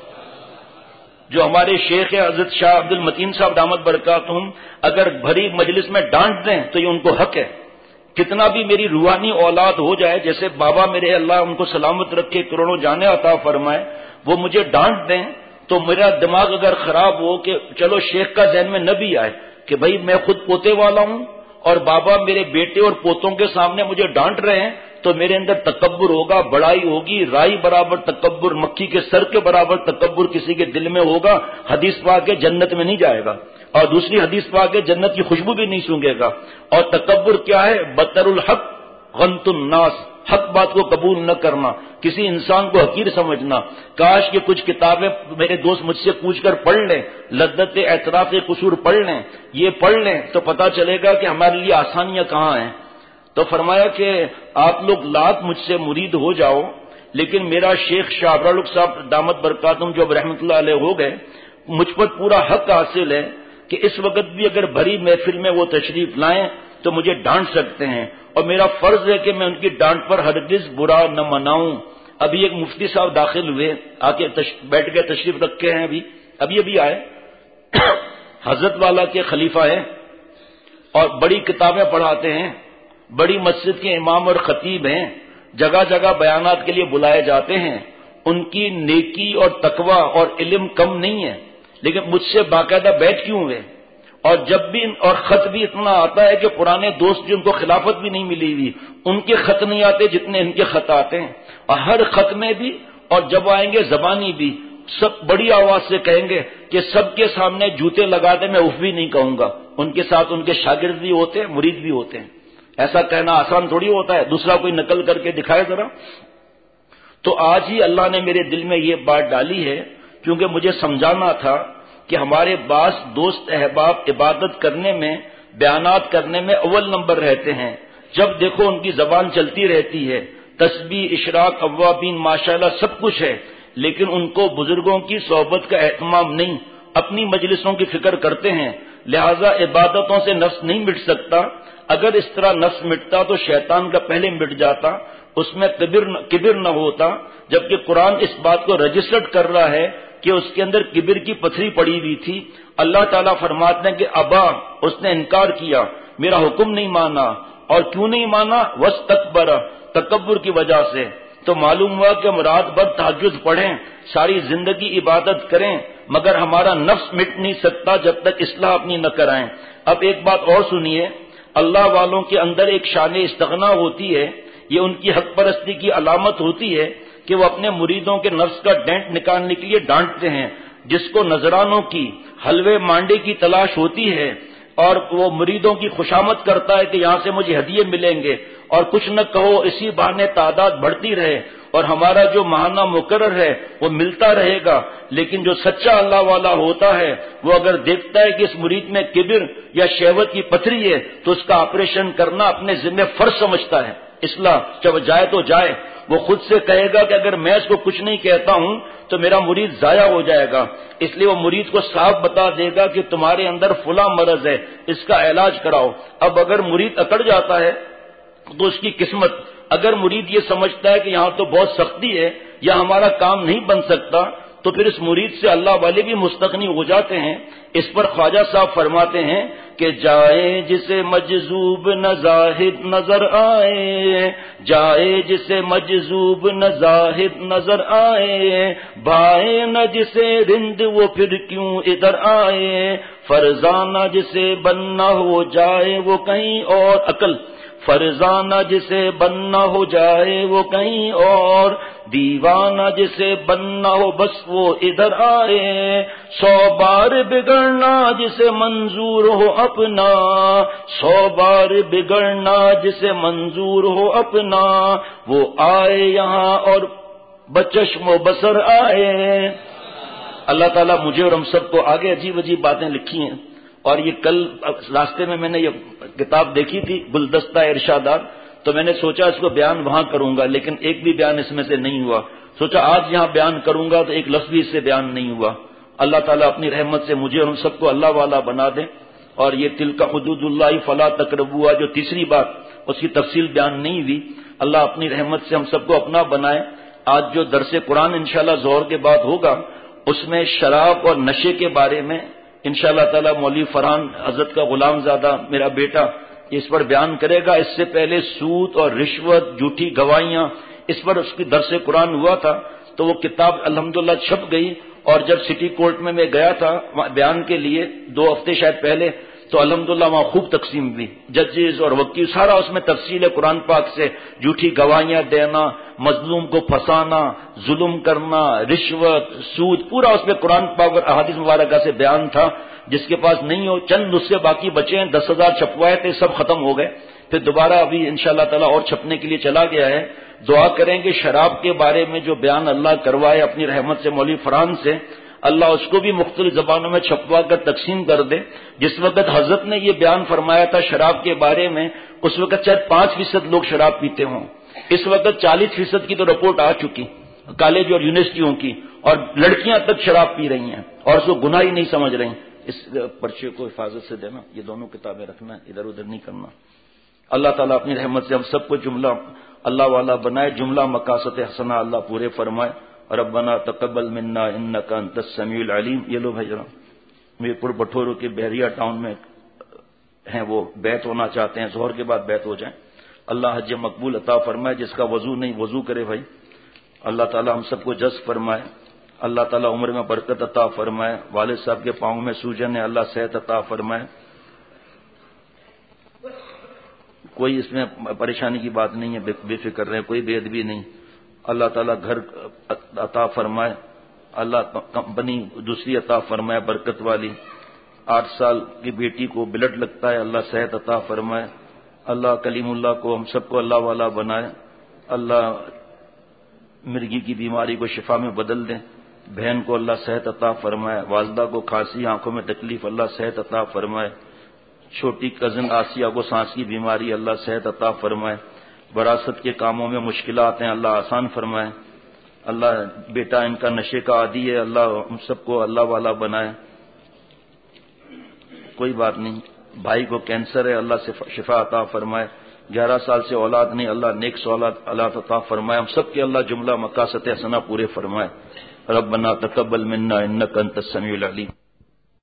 جو ہمارے شیخ حضرت شاہ عبد المتین صاحب دامت برکاتہم اگر بھری مجلس میں ڈانٹ دیں تو یہ ان کو حق ہے. کتنا بھی میری روحانی اولاد ہو جائے, جیسے بابا میرے اللہ ان کو سلامت رکھے کروڑوں جانے عطا فرمائے, وہ مجھے ڈانٹ دیں تو میرا دماغ اگر خراب ہو کہ چلو شیخ کا ذہن میں نہ بھی آئے کہ بھائی میں خود پوتے والا ہوں اور بابا میرے بیٹے اور پوتوں کے سامنے مجھے ڈانٹ رہے ہیں, تو میرے اندر تکبر ہوگا, بڑائی ہوگی. رائی برابر تکبر, مکھی کے سر کے برابر تکبر کسی کے دل میں ہوگا, حدیث پاک کے جنت میں نہیں جائے گا. اور دوسری حدیث پاک کے جنت کی خوشبو بھی نہیں سونگے گا. اور تکبر کیا ہے؟ بطر الحق غمط الناس, حق بات کو قبول نہ کرنا, کسی انسان کو حقیر سمجھنا. کاش کہ کچھ کتابیں میرے دوست مجھ سے پوچھ کر پڑھ لیں, لذت اعتراف قصور پڑھ لیں, یہ پڑھ لیں تو پتا چلے گا کہ ہمارے لیے آسانیاں کہاں ہیں. تو فرمایا کہ آپ لوگ لاکھ مجھ سے مرید ہو جاؤ, لیکن میرا شیخ شاہ ابرالق صاحب دامت برکاتہم جو اب رحمت اللہ علیہ ہو گئے, مجھ پر پورا حق حاصل ہے کہ اس وقت بھی اگر بھری محفل میں وہ تشریف لائیں تو مجھے ڈانٹ سکتے ہیں, اور میرا فرض ہے کہ میں ان کی ڈانٹ پر ہرگز برا نہ مناؤں. ابھی ایک مفتی صاحب داخل ہوئے, آ کے بیٹھ کے تشریف رکھے ہیں, ابھی آئے, حضرت والا کے خلیفہ ہیں اور بڑی کتابیں پڑھاتے ہیں, بڑی مسجد کے امام اور خطیب ہیں, جگہ جگہ بیانات کے لیے بلائے جاتے ہیں. ان کی نیکی اور تقوی اور علم کم نہیں ہے, لیکن مجھ سے باقاعدہ بیٹھ کیوں ہوئے. اور جب بھی اور خط بھی اتنا آتا ہے کہ پرانے دوست جن کو خلافت بھی نہیں ملی ہوئی ان کے خط نہیں آتے جتنے ان کے خط آتے ہیں. اور ہر خط میں بھی, اور جب آئیں گے زبانی بھی, سب بڑی آواز سے کہیں گے کہ سب کے سامنے جوتے لگا دے, میں اف بھی نہیں کہوں گا. ان کے ساتھ ان کے شاگرد بھی ہوتے ہیں, مرید بھی ہوتے ہیں. ایسا کہنا آسان تھوڑی ہوتا ہے, دوسرا کوئی نقل کر کے دکھائے ذرا. تو آج ہی اللہ نے میرے دل میں یہ بات ڈالی ہے, کیونکہ مجھے سمجھانا تھا کہ ہمارے بعض دوست احباب عبادت کرنے میں, بیانات کرنے میں اول نمبر رہتے ہیں. جب دیکھو ان کی زبان چلتی رہتی ہے, تسبیح اشراق اوابین ماشاءاللہ سب کچھ ہے, لیکن ان کو بزرگوں کی صحبت کا اہتمام نہیں, اپنی مجلسوں کی فکر کرتے ہیں. لہذا عبادتوں سے نفس نہیں مٹ سکتا. اگر اس طرح نفس مٹتا تو شیطان کا پہلے مٹ جاتا, اس میں کبر نہ ہوتا. جبکہ قرآن اس بات کو رجسٹرڈ کر رہا ہے کہ اس کے اندر کبر کی پتھری پڑی ہوئی تھی. اللہ تعالیٰ فرماتے ہیں کہ ابا, اس نے انکار کیا, میرا حکم نہیں مانا. اور کیوں نہیں مانا؟ واستکبر, تکبر کی وجہ سے. تو معلوم ہوا کہ ہم رات بھر تہجد پڑھیں, ساری زندگی عبادت کریں, مگر ہمارا نفس مٹ نہیں سکتا جب تک اصلاح اپنی نہ کرائیں. اب ایک بات اور سنیے, اللہ والوں کے اندر ایک شان استغنا ہوتی ہے. یہ ان کی حق پرستی کی علامت ہوتی ہے کہ وہ اپنے مریدوں کے نفس کا ڈینٹ نکالنے کے لیے ڈانٹتے ہیں. جس کو نذرانوں کی, حلوے مانڈے کی تلاش ہوتی ہے اور وہ مریدوں کی خوشامد کرتا ہے کہ یہاں سے مجھے ہدیے ملیں گے, اور کچھ نہ کہو اسی بہانے تعداد بڑھتی رہے اور ہمارا جو ماہانہ مقرر ہے وہ ملتا رہے گا. لیکن جو سچا اللہ والا ہوتا ہے وہ اگر دیکھتا ہے کہ اس مرید میں کبر یا شہوت کی پتھری ہے تو اس کا آپریشن کرنا اپنے ذمہ فرض سمجھتا ہے. اصلاح جب جائے تو جائے، وہ خود سے کہے گا کہ اگر میں اس کو کچھ نہیں کہتا ہوں تو میرا مرید ضائع ہو جائے گا، اس لیے وہ مرید کو صاف بتا دے گا کہ تمہارے اندر فلاں مرض ہے، اس کا علاج کراؤ۔ اب اگر مرید اکڑ جاتا ہے تو اس کی قسمت، اگر مرید یہ سمجھتا ہے کہ یہاں تو بہت سختی ہے یا ہمارا کام نہیں بن سکتا، تو پھر اس مرید سے اللہ والے بھی مستغنی ہو جاتے ہیں۔ اس پر خواجہ صاحب فرماتے ہیں کہ جائے جسے مجذوب نہ زاہد نظر آئے، جائے جسے مجذوب نہ زاہد نظر آئے، بھائے نہ جسے رند وہ پھر کیوں ادھر آئے، فرزانہ جسے بننا ہو جائے وہ کہیں اور، عقل فرزانہ جسے بننا ہو جائے وہ کہیں اور، دیوانہ جسے بننا ہو بس وہ ادھر آئے، 100 بار بگڑنا جسے منظور ہو اپنا، 100 بار بگڑنا جسے منظور ہو اپنا، وہ آئے یہاں اور بچشم و بصر آئے۔ اللہ تعالیٰ مجھے اور ہم سب کو آگے عجیب عجیب باتیں لکھی ہیں، اور یہ کل راستے میں نے یہ کتاب دیکھی تھی گلدستہ ارشادات، تو میں نے سوچا اس کو بیان وہاں کروں گا، لیکن ایک بھی بیان اس میں سے نہیں ہوا۔ سوچا آج یہاں بیان کروں گا تو ایک لفظ بھی اس سے بیان نہیں ہوا۔ اللہ تعالیٰ اپنی رحمت سے مجھے اور ہم سب کو اللہ والا بنا دے۔ اور یہ تلک حدود اللہ فلا تقربوها جو تیسری بات، اس کی تفصیل بیان نہیں ہوئی، اللہ اپنی رحمت سے ہم سب کو اپنا بنائے۔ آج جو درس قرآن انشاءاللہ ظہر کے بعد ہوگا، اس میں شراب اور نشے کے بارے میں انشاءاللہ تعالی مولوی فرحان حضرت کا غلام زادہ میرا بیٹا اس پر بیان کرے گا۔ اس سے پہلے سود اور رشوت، جھوٹی گواہیاں، اس پر اس کی درس قرآن ہوا تھا، تو وہ کتاب الحمدللہ چھپ گئی۔ اور جب سٹی کورٹ میں گیا تھا بیان کے لیے 2 ہفتے شاید پہلے، تو الحمدللہ وہاں خوب تقسیم ہوئی، ججز اور وکیل سارا اس میں تفصیل ہے قرآن پاک سے، جھوٹی گواہیاں دینا، مظلوم کو پھنسانا، ظلم کرنا، رشوت، سود، پورا اس میں قرآن پاک اور احادیث مبارکہ سے بیان تھا۔ جس کے پاس نہیں ہو، چند نسخے باقی بچے ہیں، 10,000 چھپوائے تھے، سب ختم ہو گئے، پھر دوبارہ ابھی انشاءاللہ تعالی اور چھپنے کے لیے چلا گیا ہے۔ دعا کریں کہ شراب کے بارے میں جو بیان اللہ کروائے اپنی رحمت سے مولوی فرحان سے، اللہ اس کو بھی مختلف زبانوں میں چھپوا کر تقسیم کر دے۔ جس وقت حضرت نے یہ بیان فرمایا تھا شراب کے بارے میں، اس وقت شاید 5% لوگ شراب پیتے ہوں، اس وقت 40% کی تو رپورٹ آ چکی کالج اور یونیورسٹیوں کی، اور لڑکیاں تک شراب پی رہی ہیں اور اس کو گناہ ہی نہیں سمجھ رہی۔ اس پرچے کو حفاظت سے دینا، یہ دونوں کتابیں رکھنا، ادھر ادھر نہیں کرنا۔ اللہ تعالیٰ اپنی رحمت سے ہم سب کو جملہ اللہ والا بنائے، جملہ مقاصد حسنہ اللہ پورے فرمائے۔ ربنا تقبل منا انک انت السمیع العلیم۔ یہ لو بھائی ذرا میرے پور بٹھورو کے بحریہ ٹاؤن میں ہیں، وہ بیعت ہونا چاہتے ہیں، ظہر کے بعد بیعت ہو جائیں۔ اللہ حج مقبول عطا فرمائے، جس کا وضو نہیں وضو کرے بھائی۔ اللہ تعالیٰ ہم سب کو جذب فرمائے، اللہ تعالیٰ عمر میں برکت عطا فرمائے، والد صاحب کے پاؤں میں سوجن ہے، اللہ صحت عطا فرمائے، کوئی اس میں پریشانی کی بات نہیں ہے، بے فکر رہے، کوئی بے ادبی نہیں۔ اللہ تعالیٰ گھر عطا فرمائے، اللہ کمپنی دوسری عطا فرمائے برکت والی۔ 8 سال کی بیٹی کو بلڈ لگتا ہے، اللہ صحت عطا فرمائے، اللہ کلیم اللہ کو ہم سب کو اللہ والا بنائے، اللہ مرگی کی بیماری کو شفا میں بدل دیں، بہن کو اللہ صحت عطا فرمائے، والدہ کو کھانسی آنکھوں میں تکلیف اللہ صحت عطا فرمائے، چھوٹی کزن آسیہ کو سانس کی بیماری اللہ صحت عطا فرمائے، وراثت کے کاموں میں مشکلات ہیں اللہ آسان فرمائے، اللہ بیٹا ان کا نشے کا عادی ہے، اللہ ہم سب کو اللہ والا بنائے۔ کوئی بات نہیں، بھائی کو کینسر ہے، اللہ سے شفا عطا فرمائے، 11 سال سے اولاد نہیں، اللہ نیک اولاد اللہ عطا فرمائے، ہم سب کے اللہ جملہ مقاصد حسنہ پورے فرمائے۔ ربنا تقبل منا انک انت السمیع العلیم۔